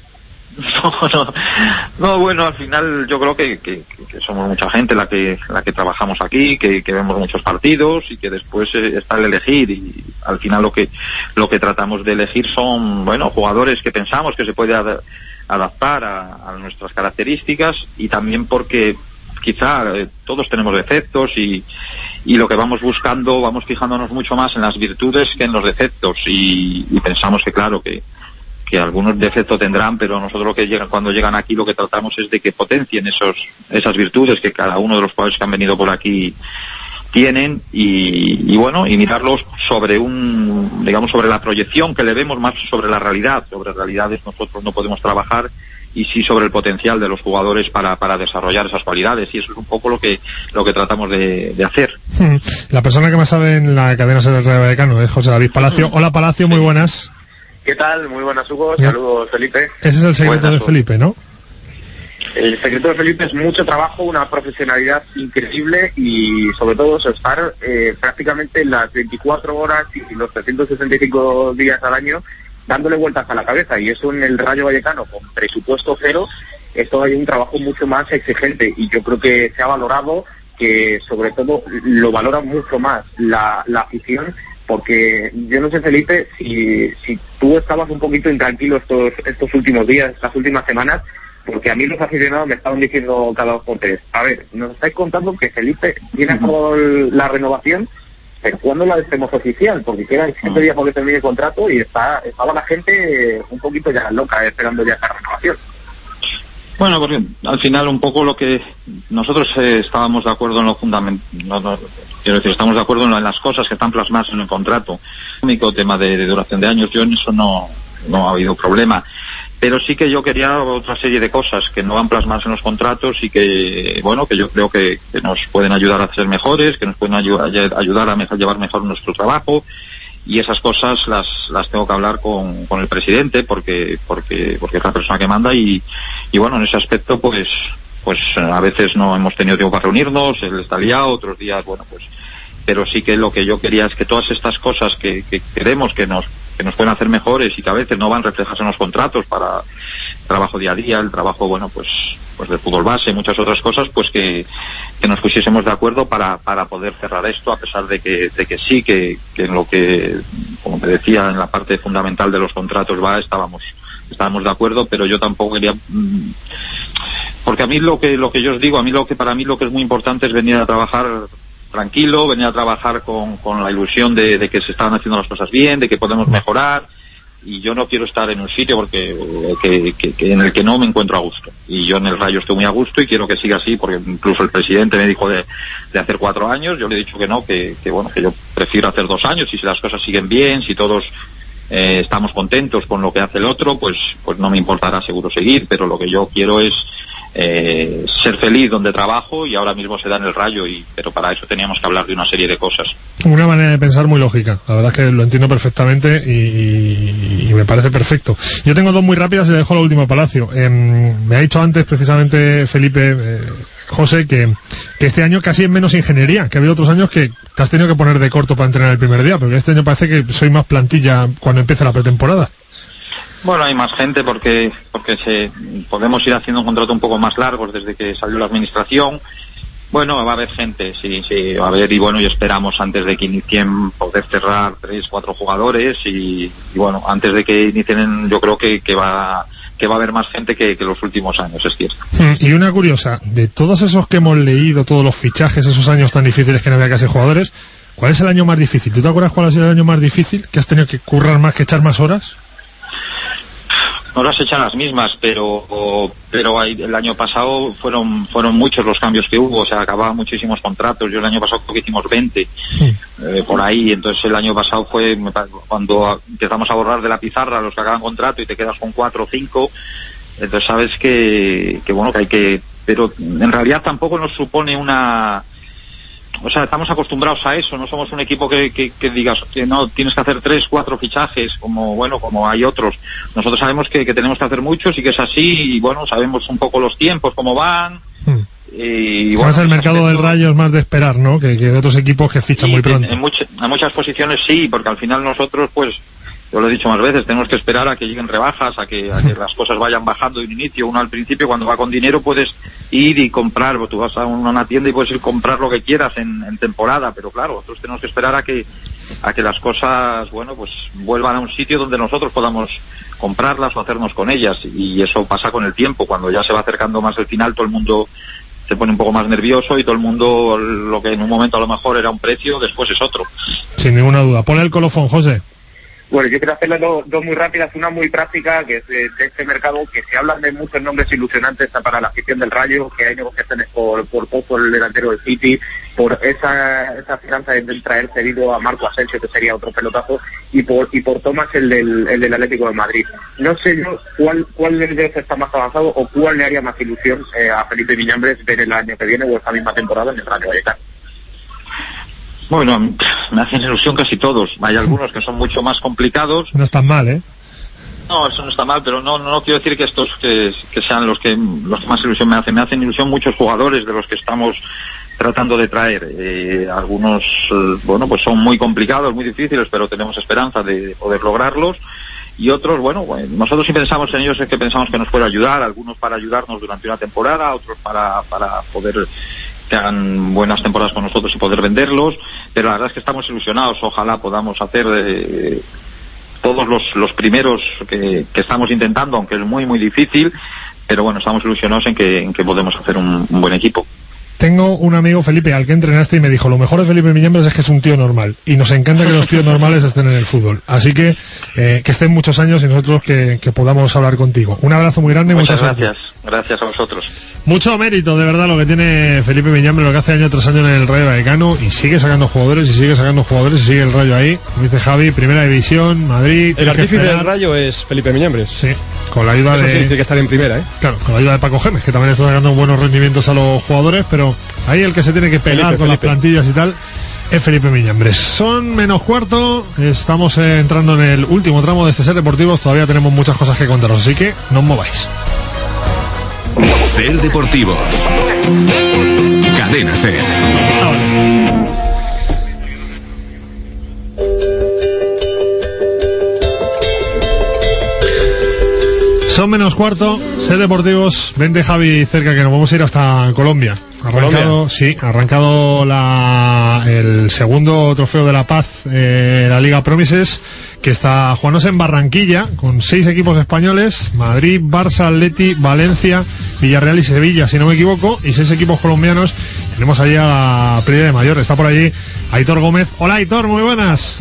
[SPEAKER 3] No, no, no, bueno, al final yo creo que, que, que somos mucha gente la que la que trabajamos aquí, que, que vemos muchos partidos, y que después está el elegir, y al final lo que lo que tratamos de elegir son, bueno, jugadores que pensamos que se puede ad- adaptar a, a nuestras características, y también porque quizá eh, todos tenemos defectos, y, y lo que vamos buscando, vamos fijándonos mucho más en las virtudes que en los defectos, y, y pensamos que claro que que algunos defectos tendrán, pero nosotros lo que llegan, cuando llegan aquí, lo que tratamos es de que potencien esos esas virtudes que cada uno de los jugadores que han venido por aquí tienen, y, y bueno, y mirarlos sobre un, digamos, sobre la proyección que le vemos, más sobre la realidad. Sobre realidades nosotros no podemos trabajar, y sí sobre el potencial de los jugadores para, para desarrollar esas cualidades, y eso es un poco lo que lo que tratamos de, de hacer.
[SPEAKER 2] La persona que más sabe en la cadena SER del Rayo Vallecano es José David Palacio. Hola, Palacio, muy buenas.
[SPEAKER 4] ¿Qué tal? Muy buenas, Hugo. Saludos, Felipe.
[SPEAKER 2] Ese es el secreto
[SPEAKER 4] buenas,
[SPEAKER 2] de Felipe, ¿no?
[SPEAKER 4] El secreto de Felipe es mucho trabajo, una profesionalidad increíble, y sobre todo estar eh, prácticamente las veinticuatro horas y los trescientos sesenta y cinco días al año dándole vueltas a la cabeza, y eso en el Rayo Vallecano con presupuesto cero es todavía un trabajo mucho más exigente, y yo creo que se ha valorado, que sobre todo lo valora mucho más la, la afición. Porque yo no sé, Felipe, si, si tú estabas un poquito intranquilo estos estos últimos días, estas últimas semanas, porque a mí los aficionados me estaban diciendo cada dos por tres: a ver, nos estáis contando que Felipe tiene aprobado la renovación, pero ¿cuándo la hacemos oficial? Porque quedan siete días porque termine el contrato, y está estaba la gente un poquito ya loca esperando ya esa renovación.
[SPEAKER 3] Bueno, porque al final un poco lo que nosotros eh, estábamos de acuerdo en lo fundamental, no, no, quiero decir, estamos de acuerdo en, lo, en las cosas que están plasmadas en el contrato. El único tema de, de duración de años, yo en eso no, no ha habido problema. Pero sí que yo quería otra serie de cosas que no van plasmadas en los contratos y que, bueno, que yo creo que, que nos pueden ayudar a ser mejores, que nos pueden ayudar, ayudar a mejor, llevar mejor nuestro trabajo. Y esas cosas las las tengo que hablar con, con el presidente porque porque porque es la persona que manda y, y bueno, en ese aspecto pues pues a veces no hemos tenido tiempo para reunirnos, él está liado, otros días, bueno, pues pero sí que lo que yo quería es que todas estas cosas que, que queremos que nos que nos pueden hacer mejores y que a veces no van reflejadas en los contratos para el trabajo día a día, el trabajo, bueno, pues pues del fútbol base, muchas otras cosas, pues que, que nos pusiésemos de acuerdo para para poder cerrar esto, a pesar de que de que sí, que, que en lo que, como te decía, en la parte fundamental de los contratos va, estábamos estábamos de acuerdo, pero yo tampoco quería, porque a mí lo que lo que yo os digo, a mí lo que para mí lo que es muy importante es venir a trabajar tranquilo, venir a trabajar con, con la ilusión de, de que se están haciendo las cosas bien, de que podemos mejorar, y yo no quiero estar en un sitio porque que, que, que en el que no me encuentro a gusto, y yo en el Rayo estoy muy a gusto y quiero que siga así, porque incluso el presidente me dijo de, de hacer cuatro años, yo le he dicho que no, que, que bueno, que yo prefiero hacer dos años, y si las cosas siguen bien, si todos eh, estamos contentos con lo que hace el otro, pues pues no me importará seguro seguir, pero lo que yo quiero es Eh, ser feliz donde trabajo, y ahora mismo se da en el Rayo, y pero para eso teníamos que hablar de una serie de cosas.
[SPEAKER 2] Una manera de pensar muy lógica, la verdad es que lo entiendo perfectamente y, y me parece perfecto. Yo tengo dos muy rápidas y le dejo la última a Palacio. Eh, me ha dicho antes precisamente Felipe, eh, José, que, que este año casi es menos ingeniería, que ha habido otros años que te has tenido que poner de corto para entrenar el primer día, pero este año parece que soy más plantilla cuando empiece la pretemporada.
[SPEAKER 3] Bueno, hay más gente porque porque se podemos ir haciendo un contrato un poco más largos desde que salió la administración. Bueno, va a haber gente, sí, sí, va a haber, y bueno, y esperamos antes de que inicien poder cerrar tres, cuatro jugadores y, y bueno, antes de que inicien yo creo que, que va que va a haber más gente que, que los últimos años, es cierto.
[SPEAKER 2] Y una curiosa, de todos esos que hemos leído, todos los fichajes, esos años tan difíciles que no había casi jugadores, ¿cuál es el año más difícil? ¿Tú te acuerdas cuál ha sido el año más difícil? ¿Que has tenido que currar más, que echar más horas?
[SPEAKER 3] No las echan las mismas, pero pero hay, el año pasado fueron fueron muchos los cambios que hubo, o sea, acababan muchísimos contratos. Yo el año pasado creo que hicimos veinte, sí. eh, por ahí, entonces el año pasado fue cuando empezamos a borrar de la pizarra los que acaban contrato y te quedas con cuatro o cinco, entonces sabes que, que bueno, que hay que, pero en realidad tampoco nos supone una... O sea, estamos acostumbrados a eso, no somos un equipo que, que, que digas que no tienes que hacer tres, cuatro fichajes como bueno como hay otros. Nosotros sabemos que, que tenemos que hacer muchos y que es así, y bueno, sabemos un poco los tiempos, cómo van. Hmm. Y bueno,
[SPEAKER 2] más el mercado aspecto, del Rayo es más de esperar, ¿no? Que, que de otros equipos que fichan muy pronto.
[SPEAKER 3] En, en, much, en muchas posiciones sí, porque al final nosotros pues yo lo he dicho más veces, tenemos que esperar a que lleguen rebajas, a que, a que las cosas vayan bajando de un inicio. Uno al principio, cuando va con dinero, puedes ir y comprar, tú vas a una tienda y puedes ir a comprar lo que quieras en, en temporada, pero claro, nosotros tenemos que esperar a que a que las cosas, bueno, pues vuelvan a un sitio donde nosotros podamos comprarlas o hacernos con ellas, y eso pasa con el tiempo. Cuando ya se va acercando más el final, todo el mundo se pone un poco más nervioso y todo el mundo, lo que en un momento a lo mejor era un precio, después es otro.
[SPEAKER 2] Sin ninguna duda. Ponle el colofón, José.
[SPEAKER 4] Bueno, yo quiero hacerle dos, dos muy rápidas, una muy práctica, que es de, de este mercado, que se hablan de muchos nombres ilusionantes para la afición del Rayo, que hay negociaciones por por Pozo, el delantero del City, por esa esa esperanza de traer cedido a Marco Asensio, que sería otro pelotazo, y por y por Tomás, el del el del Atlético de Madrid. No sé yo cuál cuál de ellos está más avanzado o cuál le haría más ilusión eh, a Felipe Miñambres ver el año que viene o esta misma temporada en el Rayo Vallecano.
[SPEAKER 3] Bueno, me hacen ilusión casi todos. Hay algunos que son mucho más complicados.
[SPEAKER 2] No están mal, ¿eh?
[SPEAKER 3] No, eso no está mal, pero no no quiero decir que estos que, que sean los que los que más ilusión me hacen. Me hacen ilusión muchos jugadores de los que estamos tratando de traer. Eh, algunos, eh, bueno, pues son muy complicados, muy difíciles, pero tenemos esperanza de poder lograrlos. Y otros, bueno, bueno, nosotros si pensamos en ellos es que pensamos que nos puede ayudar, algunos para ayudarnos durante una temporada, otros para para poder que hagan buenas temporadas con nosotros y poder venderlos, pero la verdad es que estamos ilusionados. Ojalá podamos hacer eh, todos los, los primeros que, que estamos intentando, aunque es muy muy difícil, pero bueno, estamos ilusionados en que, en que podemos hacer un, un buen equipo.
[SPEAKER 2] Tengo un amigo, Felipe, al que entrenaste y me dijo, lo mejor de Felipe Miñambres es que es un tío normal, y nos encanta que los tíos normales estén en el fútbol, así que eh, que estén muchos años y nosotros que, que podamos hablar contigo. Un abrazo muy grande y
[SPEAKER 3] muchas
[SPEAKER 2] muchas
[SPEAKER 3] gracias. Gracias a vosotros.
[SPEAKER 2] Mucho mérito, de verdad, lo que tiene Felipe Miñambre, lo que hace año tras año en el Rayo Vallecano, y sigue sacando jugadores, y sigue sacando jugadores, y sigue el Rayo ahí. Como dice Javi, primera división, Madrid...
[SPEAKER 16] El artífice del Rayo es Felipe Miñambre.
[SPEAKER 2] Sí, con la ayuda
[SPEAKER 16] Eso
[SPEAKER 2] de...
[SPEAKER 16] sí tiene que estar en primera, ¿eh?
[SPEAKER 2] Claro, con la ayuda de Paco Gémez, que también está sacando buenos rendimientos a los jugadores, pero ahí el que se tiene que pegar
[SPEAKER 16] Felipe,
[SPEAKER 2] con
[SPEAKER 16] Felipe.
[SPEAKER 2] las plantillas y tal es Felipe Miñambres. Son menos cuarto, estamos eh, entrando en el último tramo de este Ser Deportivos, todavía tenemos muchas cosas que contaros, así que no os mováis.
[SPEAKER 5] Ser Deportivos. Cadena Ser.
[SPEAKER 2] Son menos cuarto, Ser Deportivos. Vente, Javi, cerca, que nos vamos a ir hasta Colombia. Arrancado,
[SPEAKER 16] Colombia.
[SPEAKER 2] sí, arrancado la, el segundo trofeo de la paz, eh, la Liga Promises, que está jugándose en Barranquilla, con seis equipos españoles: Madrid, Barça, Atleti, Valencia, Villarreal y Sevilla, si no me equivoco, y seis equipos colombianos. Tenemos allí a la Prida de Mayor, está por allí Aitor Gómez. Hola, Aitor, muy buenas.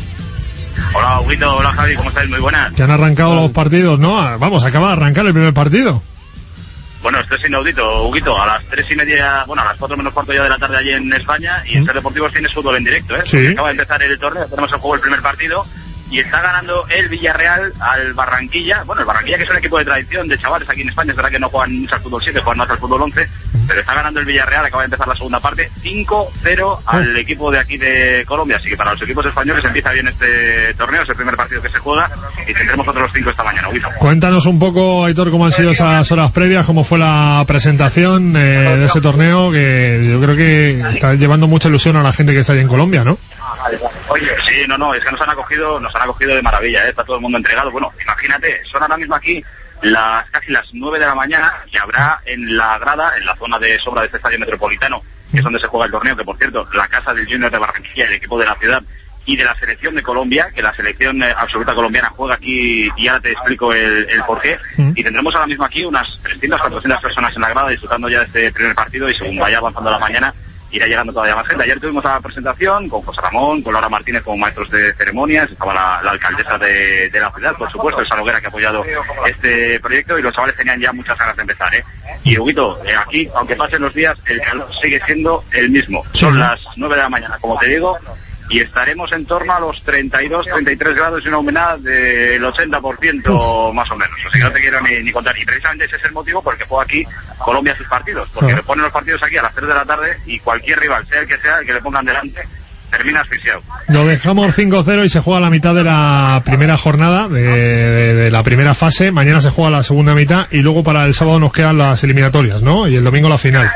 [SPEAKER 6] Hola, Huguito, hola, Javi, ¿cómo estáis? Muy buenas.
[SPEAKER 2] Que han arrancado los partidos, ¿no? Vamos, acaba de arrancar el primer partido.
[SPEAKER 6] Bueno, esto es inaudito, Huguito, a las tres y media, bueno, a las cuatro menos cuarto ya de la tarde allí en España, y en Ser Deportivos tienes fútbol en directo, ¿eh?
[SPEAKER 2] Sí.
[SPEAKER 6] Porque acaba de empezar el torneo, tenemos el juego el primer partido, y está ganando el Villarreal al Barranquilla. Bueno, el Barranquilla, que es un equipo de tradición de chavales aquí en España, es verdad que no juegan mucho al fútbol siete, juegan más al fútbol once, pero está ganando el Villarreal, acaba de empezar la segunda parte, cinco cero al equipo de aquí de Colombia. Así que para los equipos españoles empieza bien este torneo, es el primer partido que se juega, y tendremos otros cinco esta mañana, Huguito.
[SPEAKER 2] Cuéntanos un poco, Aitor, cómo han sido esas horas previas, cómo fue la presentación eh, de ese torneo, que yo creo que está llevando mucha ilusión a la gente que está allí en Colombia, ¿no?
[SPEAKER 6] Oye, sí, no, no, es que nos han acogido, nos han acogido de maravilla, ¿eh? Está todo el mundo entregado. Bueno, imagínate, son ahora mismo aquí las casi las nueve de la mañana, y habrá en la grada, en la zona de sobra de este estadio metropolitano, que es donde se juega el torneo, que por cierto, la casa del Junior de Barranquilla, el equipo de la ciudad y de la selección de Colombia, que la selección eh, absoluta colombiana juega aquí, y ahora te explico el, el porqué. Y tendremos ahora mismo aquí unas trescientas, cuatrocientas personas en la grada disfrutando ya de este primer partido, y según vaya avanzando la mañana irá llegando todavía más gente. Ayer tuvimos la presentación con José Ramón, con Laura Martínez como maestros de ceremonias, estaba la, la alcaldesa de, de la ciudad, por supuesto, el Salguera, que ha apoyado este proyecto, y los chavales tenían ya muchas ganas de empezar, ¿eh? Y Huguito, eh, aquí, aunque pasen los días, el calor sigue siendo el mismo. Son las nueve de la mañana, como te digo, y estaremos en torno a los treinta y dos, treinta y tres grados y una humedad del ochenta por ciento más o menos. Así que no te quiero ni, ni contar. Y precisamente ese es el motivo por el que juega aquí Colombia sus partidos. Porque le ponen los partidos aquí a las tres de la tarde, y cualquier rival, sea el que sea, el que le pongan delante, termina asfixiado.
[SPEAKER 2] Lo dejamos cinco cero y se juega la mitad de la primera jornada, de, de, de la primera fase. Mañana se juega la segunda mitad, y luego para el sábado nos quedan las eliminatorias, ¿no? Y el domingo la final.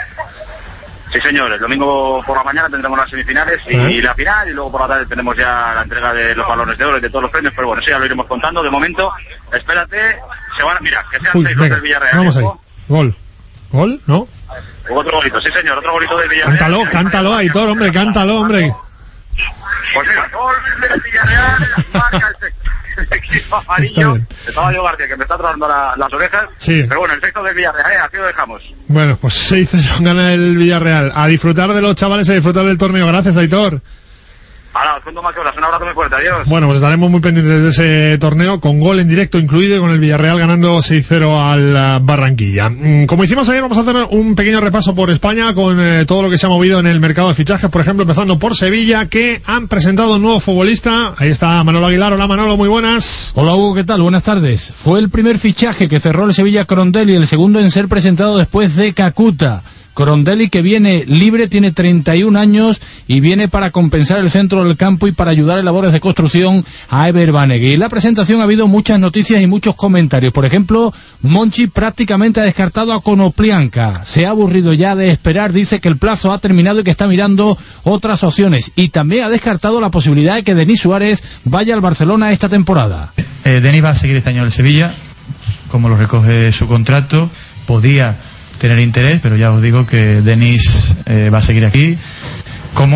[SPEAKER 6] Sí, señor, el domingo por la mañana tendremos las semifinales y ¿Eh? la final, y luego por la tarde tenemos ya la entrega de los balones de oro y de todos los premios, pero bueno, eso ya lo iremos contando. De momento, espérate, se van a... Mira, que sean
[SPEAKER 2] Uy,
[SPEAKER 6] seis los
[SPEAKER 2] venga,
[SPEAKER 6] del Villarreal.
[SPEAKER 2] vamos ahí. Gol. ¿Gol? ¿No?
[SPEAKER 6] Otro golito, sí, señor, otro golito del Villarreal.
[SPEAKER 2] Cántalo, cántalo, Aitor, hombre, cántalo, hombre.
[SPEAKER 6] Pues mira, gol del Villarreal, marca el equipo amarillo. Estaba yo García, que me está trabando la, las orejas.
[SPEAKER 2] Sí.
[SPEAKER 6] Pero bueno, el sexto del Villarreal, ¿eh? Así lo dejamos.
[SPEAKER 2] Bueno, pues seis cero gana el Villarreal. A disfrutar de los chavales, a disfrutar del torneo. Gracias, Aitor.
[SPEAKER 6] Ahora, os cuento más cosas. Un abrazo muy fuerte, adiós.
[SPEAKER 2] Bueno, pues estaremos muy pendientes de ese torneo, con gol en directo incluido, y con el Villarreal ganando seis cero al Barranquilla. Como hicimos ayer, vamos a hacer un pequeño repaso por España con eh, todo lo que se ha movido en el mercado de fichajes. Por ejemplo, empezando por Sevilla, que han presentado un nuevo futbolista. Ahí está Manolo Aguilar. Hola, Manolo, muy buenas.
[SPEAKER 7] Hola, Hugo, ¿qué tal? Buenas tardes. Fue el primer fichaje que cerró el Sevilla Crondelli, el segundo en ser presentado después de Kakuta. Crondelli, que viene libre, tiene treinta y un años y viene para compensar el centro del campo y para ayudar en labores de construcción a Ever Banegui. En la presentación ha habido muchas noticias y muchos comentarios. Por ejemplo, Monchi prácticamente ha descartado a Konoplyanka. Se ha aburrido ya de esperar, dice que el plazo ha terminado y que está mirando otras opciones. Y también ha descartado la posibilidad de que Denis Suárez vaya al Barcelona esta temporada.
[SPEAKER 8] Eh, Denis va a seguir este año en el Sevilla, como lo recoge su contrato. Podía tener interés, pero ya os digo que Denis eh, va a seguir aquí, como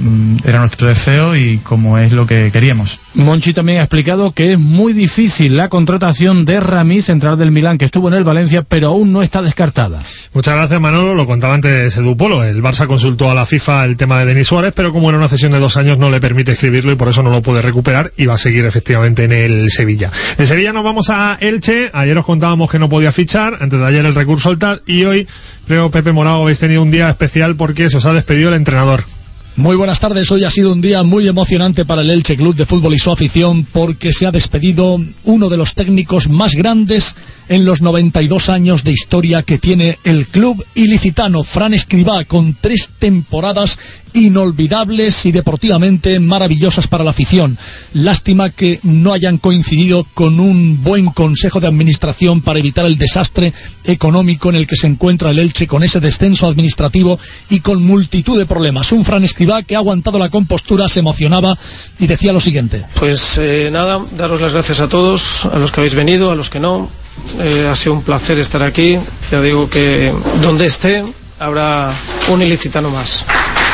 [SPEAKER 8] mm, era nuestro deseo y como es lo que queríamos.
[SPEAKER 7] Monchi también ha explicado que es muy difícil la contratación de Rami, central del Milán, que estuvo en el Valencia, pero aún no está descartada.
[SPEAKER 2] Muchas gracias, Manolo. Lo contaba antes Edu Polo. El Barça consultó a la FIFA el tema de Denis Suárez, pero como era una cesión de dos años no le permite escribirlo y por eso no lo puede recuperar y va a seguir efectivamente en el Sevilla. De Sevilla nos vamos a Elche. Ayer os contábamos que no podía fichar, antes de ayer el recurso al T A D y hoy, creo, Pepe Morao, habéis tenido un día especial porque se os ha despedido el entrenador.
[SPEAKER 1] Muy buenas tardes, hoy ha sido un día muy emocionante para el Elche Club de Fútbol y su afición porque se ha despedido uno de los técnicos más grandes en los noventa y dos años de historia que tiene el club ilicitano, Fran Escribá, con tres temporadas inolvidables y deportivamente maravillosas para la afición. Lástima que no hayan coincidido con un buen consejo de administración para evitar el desastre económico en el que se encuentra el Elche con ese descenso administrativo y con multitud de problemas. Un Fran Escribá que ha aguantado la compostura, se emocionaba y decía lo siguiente.
[SPEAKER 9] Pues eh, nada, daros las gracias a todos, a los que habéis venido, a los que no. Eh, ha sido un placer estar aquí. Ya digo que donde esté habrá un ilicitano más.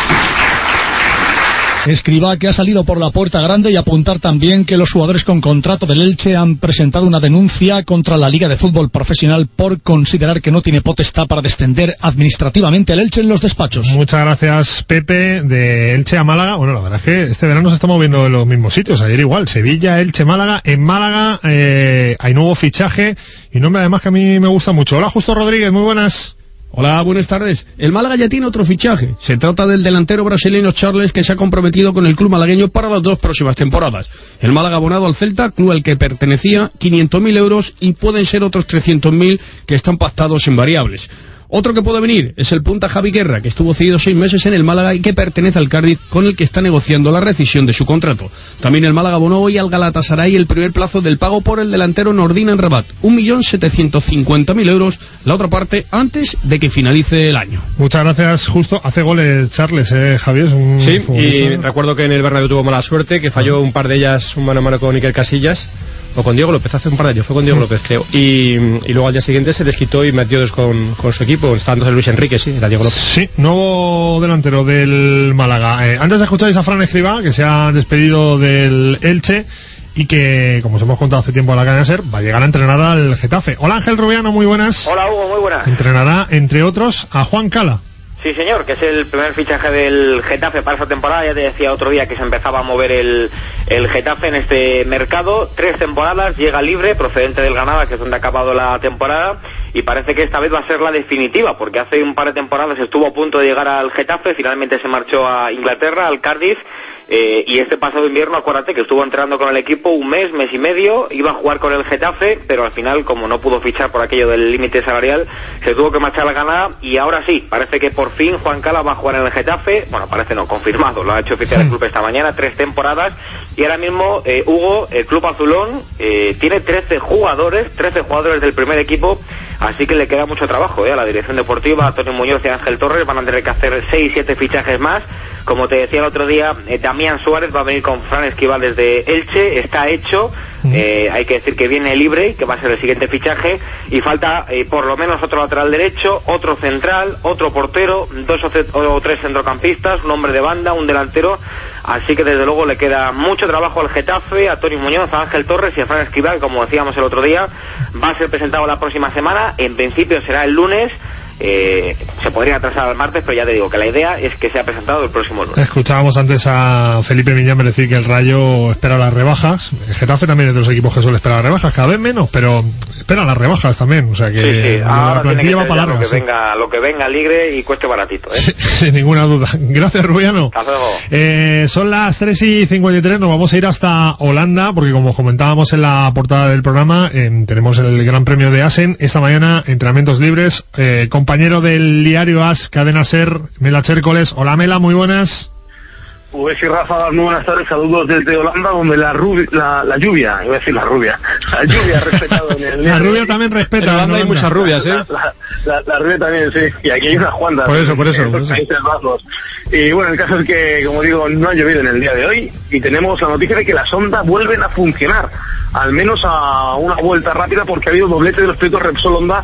[SPEAKER 1] Escribá, que ha salido por la puerta grande, y apuntar también que los jugadores con contrato del Elche han presentado una denuncia contra la Liga de Fútbol Profesional por considerar que no tiene potestad para descender administrativamente al Elche en los despachos.
[SPEAKER 2] Muchas gracias, Pepe. De Elche a Málaga, bueno, la verdad es que este verano se está moviendo en los mismos sitios. Ayer igual, Sevilla, Elche, Málaga. En Málaga eh, hay nuevo fichaje y nombre además que a mí me gusta mucho. Hola, Justo Rodríguez, muy buenas.
[SPEAKER 10] Hola, buenas tardes. El Málaga ya tiene otro fichaje. Se trata del delantero brasileño Charles, que se ha comprometido con el club malagueño para las dos próximas temporadas. El Málaga ha abonado al Celta, club al que pertenecía, quinientos mil euros y pueden ser otros trescientos mil que están pactados en variables. Otro que puede venir es el punta Javi Guerra, que estuvo cedido seis meses en el Málaga y que pertenece al Cardiff, con el que está negociando la rescisión de su contrato. También el Málaga abonó hoy al Galatasaray el primer plazo del pago por el delantero Nordin Rabat, un millón setecientos cincuenta mil euros, la otra parte antes de que finalice el año.
[SPEAKER 2] Muchas gracias, Justo. Hace goles Charles, eh, Javier. Es un
[SPEAKER 16] sí, y recuerdo que en el Bernabéu tuvo mala suerte, que falló un par de ellas, un mano a mano con Iker Casillas, o con Diego López, hace un par de años, fue con Diego López, creo. Y, y luego al día siguiente se desquitó y metió dos con, con su equipo. Está dándose Luis Enrique, sí, era Diego López.
[SPEAKER 2] Sí, nuevo delantero del Málaga. Eh, antes de escuchar a Fran Escribá, que se ha despedido del Elche y que, como os hemos contado hace tiempo a la cadena SER, va a llegar a entrenar al Getafe. Hola, Ángel Rubiano, muy buenas.
[SPEAKER 11] Hola, Hugo, muy buenas.
[SPEAKER 2] Entrenará, entre otros, a Juan Cala.
[SPEAKER 11] Sí, señor, que es el primer fichaje del Getafe para esta temporada. Ya te decía otro día que se empezaba a mover el, el Getafe en este mercado. Tres temporadas, llega libre, procedente del Granada, que es donde ha acabado la temporada, y parece que esta vez va a ser la definitiva, porque hace un par de temporadas estuvo a punto de llegar al Getafe, finalmente se marchó a Inglaterra, al Cardiff. Eh, y este pasado invierno, acuérdate que estuvo entrenando con el equipo un mes, mes y medio, iba a jugar con el Getafe, pero al final, como no pudo fichar por aquello del límite salarial, se tuvo que marchar a la Granada, y ahora sí, parece que por fin Juan Cala va a jugar en el Getafe. Bueno, parece no, confirmado, lo ha hecho oficial el club esta mañana, tres temporadas, y ahora mismo, eh, Hugo, el club azulón, eh, tiene trece jugadores, trece jugadores del primer equipo, así que le queda mucho trabajo, eh, a la dirección deportiva, a Antonio Muñoz y Ángel Torres, van a tener que hacer seis, siete fichajes más. Como te decía el otro día, eh, Damián Suárez va a venir con Fran Escribá desde Elche, está hecho, eh, hay que decir que viene libre, que va a ser el siguiente fichaje, y falta eh, por lo menos otro lateral derecho, otro central, otro portero, dos o, ce- o tres centrocampistas, un hombre de banda, un delantero, así que desde luego le queda mucho trabajo al Getafe, a Tony Muñoz, a Ángel Torres y a Fran Escribá, que como decíamos el otro día, va a ser presentado la próxima semana, en principio será el lunes. Eh, se podría atrasar al martes, pero ya te digo que la idea es que sea presentado el próximo lunes.
[SPEAKER 2] Escuchábamos antes a Felipe Millán decir que el Rayo espera las rebajas. El Getafe también es de los equipos que suele esperar las rebajas, cada vez menos, pero espera las rebajas también. O sea que
[SPEAKER 11] sí, sí.
[SPEAKER 2] la plantilla va para larga.
[SPEAKER 11] Lo que
[SPEAKER 2] sí.
[SPEAKER 11] venga, lo que venga libre y cueste baratito, ¿eh?
[SPEAKER 2] Sí, sin ninguna duda. Gracias, Rubiano.
[SPEAKER 11] Hasta luego.
[SPEAKER 2] Eh, son las tres y cincuenta y tres, nos vamos a ir hasta Holanda, porque como comentábamos en la portada del programa, eh, tenemos el Gran Premio de Assen. Esta mañana, entrenamientos libres. Eh, compañero del diario AS, Cadena SER, Mela Chércoles. Hola, Mela, muy buenas.
[SPEAKER 12] Pues sí, Rafa, muy buenas tardes, saludos desde Holanda, donde la, rubi, la, la lluvia, iba a decir la rubia, la lluvia ha respetado en el...
[SPEAKER 2] La rubia también respeta.
[SPEAKER 12] En Holanda
[SPEAKER 2] no,
[SPEAKER 12] hay
[SPEAKER 2] no,
[SPEAKER 12] muchas
[SPEAKER 2] no.
[SPEAKER 12] rubias, ¿eh? La, la, la rubia también, sí, y aquí hay unas cuantas.
[SPEAKER 2] Por eso, por eso.
[SPEAKER 12] En los Países Bajos. Y bueno, el caso es que, como digo, no ha llovido en el día de hoy, y tenemos la noticia de que las ondas vuelven a funcionar, al menos a una vuelta rápida, porque ha habido doblete de los proyectos Repsol Honda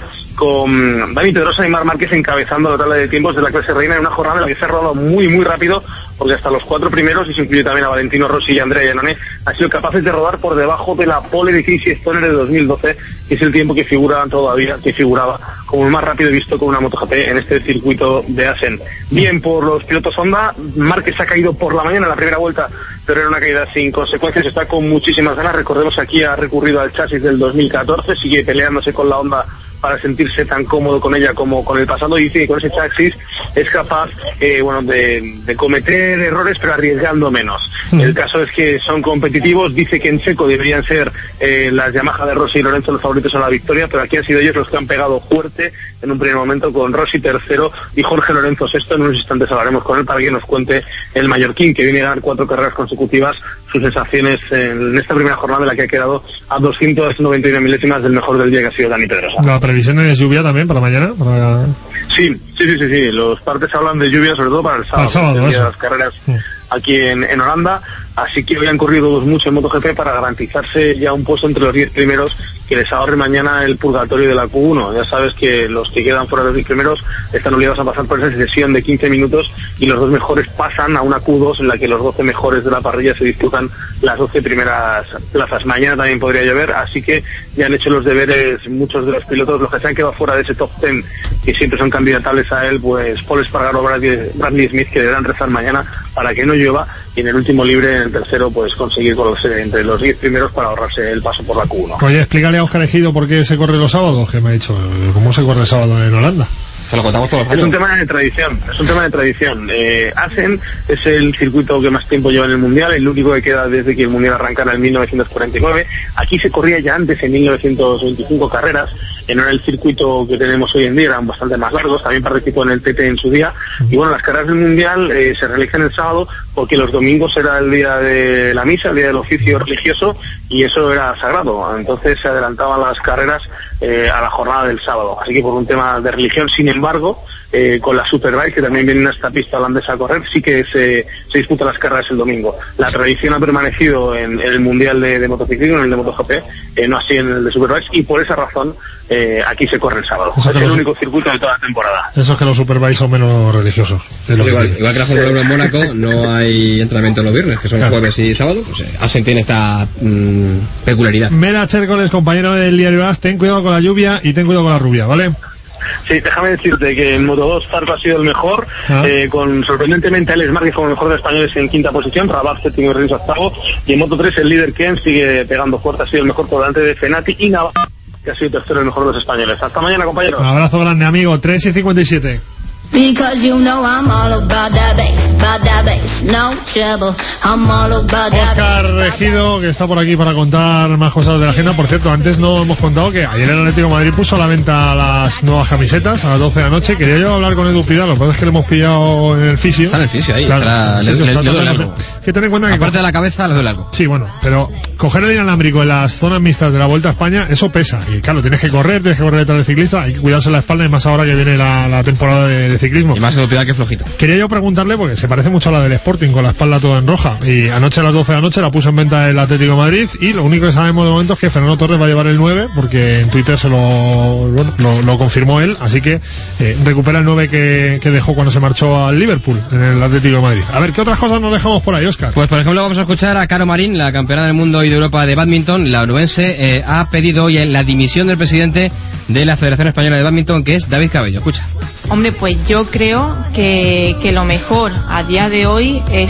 [SPEAKER 12] con Dani Pedrosa y Marc Márquez encabezando la tabla de tiempos de la clase reina en una jornada en la que se ha rodado muy muy rápido, porque hasta los cuatro primeros, y se incluye también a Valentino Rossi y Andrea Iannone, han sido capaces de rodar por debajo de la pole de Casey Stoner de dos mil doce, que es el tiempo que figura todavía, que figuraba como el más rápido visto con una MotoGP en este circuito de Assen. Bien por los pilotos Honda, Márquez ha caído por la mañana en la primera vuelta, pero era una caída sin consecuencias, está con muchísimas ganas. Recordemos que aquí ha recurrido al chasis del dos mil catorce, sigue peleándose con la Honda para sentirse tan cómodo con ella como con el pasado, y dice que con ese chasis es capaz eh, bueno de, de cometer errores pero arriesgando menos. Mm. El caso es que son competitivos, dice que en seco deberían ser eh, las Yamaha de Rossi y Lorenzo los favoritos a la victoria, pero aquí han sido ellos los que han pegado fuerte en un primer momento, con Rossi tercero y Jorge Lorenzo sexto. En unos instantes hablaremos con él para que nos cuente el mallorquín, que viene a ganar cuatro carreras consecutivas, sus sensaciones en esta primera jornada en la que ha quedado a doscientas noventa y una milésimas del mejor del día, que ha sido Dani Pedrosa.
[SPEAKER 2] La previsión es lluvia también para mañana. Para...
[SPEAKER 12] Sí, sí, sí, sí, sí. Los partes hablan de lluvia sobre todo para el sábado,
[SPEAKER 2] para el sábado,
[SPEAKER 12] el día de las carreras
[SPEAKER 2] sí.
[SPEAKER 12] aquí en, en Holanda. Así que hoy han corrido mucho en MotoGP para garantizarse ya un puesto entre los diez primeros, que les ahorre mañana el purgatorio de la Q uno. Ya sabes que los que quedan fuera de los diez primeros están obligados a pasar por esa sesión de quince minutos, y los dos mejores pasan a una Q dos en la que los doce mejores de la parrilla se disputan las doce primeras plazas. Mañana también podría llover, así que ya han hecho los deberes muchos de los pilotos. Los que se han quedado fuera de ese top ten, que siempre son candidatables a él, pues Paul Espargaro, Bradley, Bradley Smith, que deberán rezar mañana para que no llueva, y en el último libre, en el tercero, pues conseguir colarse entre los diez primeros para ahorrarse el paso por la Q uno.
[SPEAKER 2] Oye, explícale a Óscar Ejido por qué se corre los sábados, que me ha dicho, ¿cómo se corre el sábado en Holanda?
[SPEAKER 12] Se lo contamos todos los años. Es un tema de tradición, es un tema de tradición. Eh, Assen es el circuito que más tiempo lleva en el Mundial, el único que queda desde que el Mundial arrancara en mil novecientos cuarenta y nueve. Aquí se corría ya antes, en mil novecientos veinticinco, carreras, en el circuito que tenemos hoy en día, eran bastante más largos, también participó en el T T en su día, y bueno, las carreras del Mundial eh, se realizan el sábado porque los domingos era el día de la misa, el día del oficio religioso, y eso era sagrado, entonces se adelantaban las carreras eh, a la jornada del sábado, así que por un tema de religión. Sin embargo, eh, con la Superbike, que también viene a esta pista holandesa a correr, sí que se, se disputan las carreras el domingo. La tradición ha permanecido en, en el Mundial de, de motociclismo, en el de MotoGP, eh, no así en el de Superbikes, y por esa razón eh, aquí se corre el sábado. Es el los... único circuito de toda la temporada.
[SPEAKER 2] Eso es que los Superbikes son menos religiosos.
[SPEAKER 13] Sí, igual, igual que la Fórmula uno en Mónaco no hay entrenamiento los viernes, que son claro. jueves y sábado, pues eh, Assen tiene esta mmm, peculiaridad.
[SPEAKER 2] Mera Chércoles, compañero del diario As, ten cuidado con la lluvia y ten cuidado con la rubia, ¿vale?
[SPEAKER 12] Sí, déjame decirte que en Moto dos Zarco ha sido el mejor, ah. eh, con sorprendentemente Alex Márquez como el mejor de españoles en quinta posición, Rabat séptimo y Rins octavo, y en Moto tres el líder Ken sigue pegando fuerte, ha sido el mejor por delante de Fenati y Navarro, que ha sido tercero el mejor de los españoles. Hasta mañana, compañeros.
[SPEAKER 2] Un abrazo grande, amigo. tres y cincuenta y siete.
[SPEAKER 14] Because you know I'm all about that bass, about that bass, no trouble, I'm all about that bass.
[SPEAKER 2] Óscar Ejido, que está por aquí para contar más cosas de la agenda. Por cierto, antes no hemos contado que ayer el Atlético de Madrid puso a la venta las nuevas camisetas a las doce de la noche. Quería yo hablar con Edu Pidal, lo que pasa es que le hemos pillado en el fisio.
[SPEAKER 13] Está en el fisio ahí, claro, estará, le, le, le, le duele algo.
[SPEAKER 2] Que ten en cuenta que
[SPEAKER 13] aparte de la cabeza le duele algo.
[SPEAKER 2] Sí, bueno, pero coger el inalámbrico en las zonas mixtas de la Vuelta a España, eso pesa. Y claro, tienes que correr, tienes que correr detrás del ciclista, hay que cuidarse la espalda, y más ahora que viene la, la temporada de, de ciclismo.
[SPEAKER 13] Y más Edu Pidal que flojito.
[SPEAKER 2] Quería yo preguntarle, porque se parece mucho a la del Sporting, con la espalda toda en roja, y anoche a las doce de la noche la puso en venta el Atlético de Madrid, y lo único que sabemos de momento es que Fernando Torres va a llevar el nueve, porque en Twitter se lo bueno, lo, lo confirmó él, así que eh, recupera el nueve que, que dejó cuando se marchó al Liverpool, en el Atlético de Madrid. A ver, ¿qué otras cosas nos dejamos por ahí, Óscar?
[SPEAKER 13] Pues por ejemplo vamos a escuchar a Caro Marín, la campeona del mundo y de Europa de badminton. La onubense eh, ha pedido hoy la dimisión del presidente de la Federación Española de Badminton, que es David Cabello. Escucha.
[SPEAKER 15] Hombre, pues yo creo que, que lo mejor a día de hoy es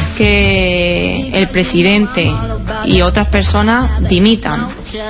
[SPEAKER 15] que el presidente y otras personas dimitan.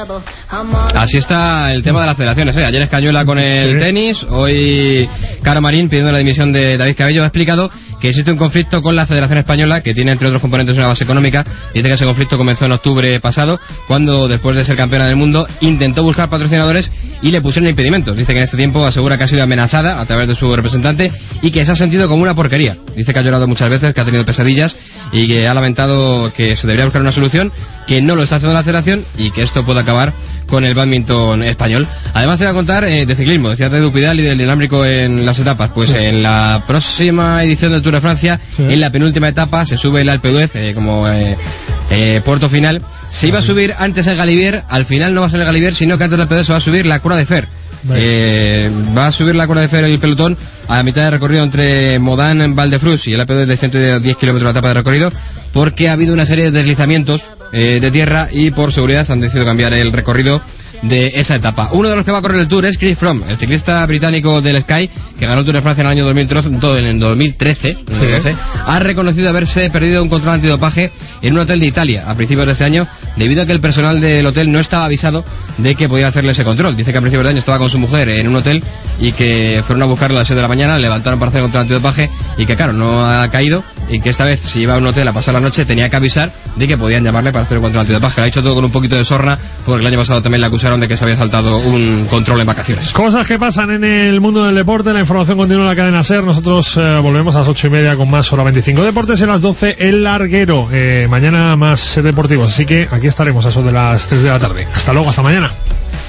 [SPEAKER 13] Así está el tema de las federaciones, ¿eh? Ayer Escañuela con el sí. tenis, hoy Caro Marín pidiendo la dimisión de David Cabello. Ha explicado que existe un conflicto con la Federación Española, que tiene entre otros componentes una base económica. Dice que ese conflicto comenzó en octubre pasado, cuando después de ser campeona del mundo intentó buscar patrocinadores y le pusieron impedimentos. Dice que en este tiempo asegura que ha sido amenazada a través de su representante y que se ha sentido como una porquería. Dice que ha llorado muchas veces, que ha tenido pesadillas y que ha lamentado que se debería buscar una solución, que no lo está haciendo la Federación y que esto puede acabar con el badminton español. Además te voy a contar eh, de ciclismo, decía de Edu Pidal y del inalámbrico en las etapas. Pues sí. En la próxima edición del Tour de Francia, sí. en la penúltima etapa se sube el Alpe d'Huez, eh, como eh, eh, Puerto Final. Se iba a subir antes el Galibier, al final no va a ser el Galibier, sino que antes del P D se va a subir la Cura de Fer. Eh, va a subir la Cura de Fer el pelotón a la mitad de recorrido entre Modán, Valdefrús y el A P dos de ciento diez kilómetros la etapa de recorrido, porque ha habido una serie de deslizamientos eh, de tierra y por seguridad han decidido cambiar el recorrido de esa etapa. Uno de los que va a correr el Tour es Chris Froome, el ciclista británico del Sky, que ganó el Tour de Francia en el año dos mil trece, en el dos mil trece, sí. Ha reconocido haberse perdido un control antidopaje en un hotel de Italia a principios de este año, debido a que el personal del hotel no estaba avisado de que podía hacerle ese control. Dice que a principios de año estaba con su mujer en un hotel y que fueron a buscarla a las seis de la mañana, levantaron para hacer el control antidopaje y que claro, no ha caído, y que esta vez si iba a un hotel a pasar la noche tenía que avisar de que podían llamarle para hacer el control antidopaje. Lo ha hecho todo con un poquito de sorna, porque el año pasado también le acusaron de que se había saltado un control en vacaciones.
[SPEAKER 2] Cosas que pasan en el mundo del deporte. La información continúa en la cadena SER. Nosotros eh, volvemos a las ocho y media con más hora veinticinco deportes, y a las doce el larguero. Eh, mañana más deportivos, así que aquí estaremos a eso de las tres de la tarde. Hasta luego, hasta mañana.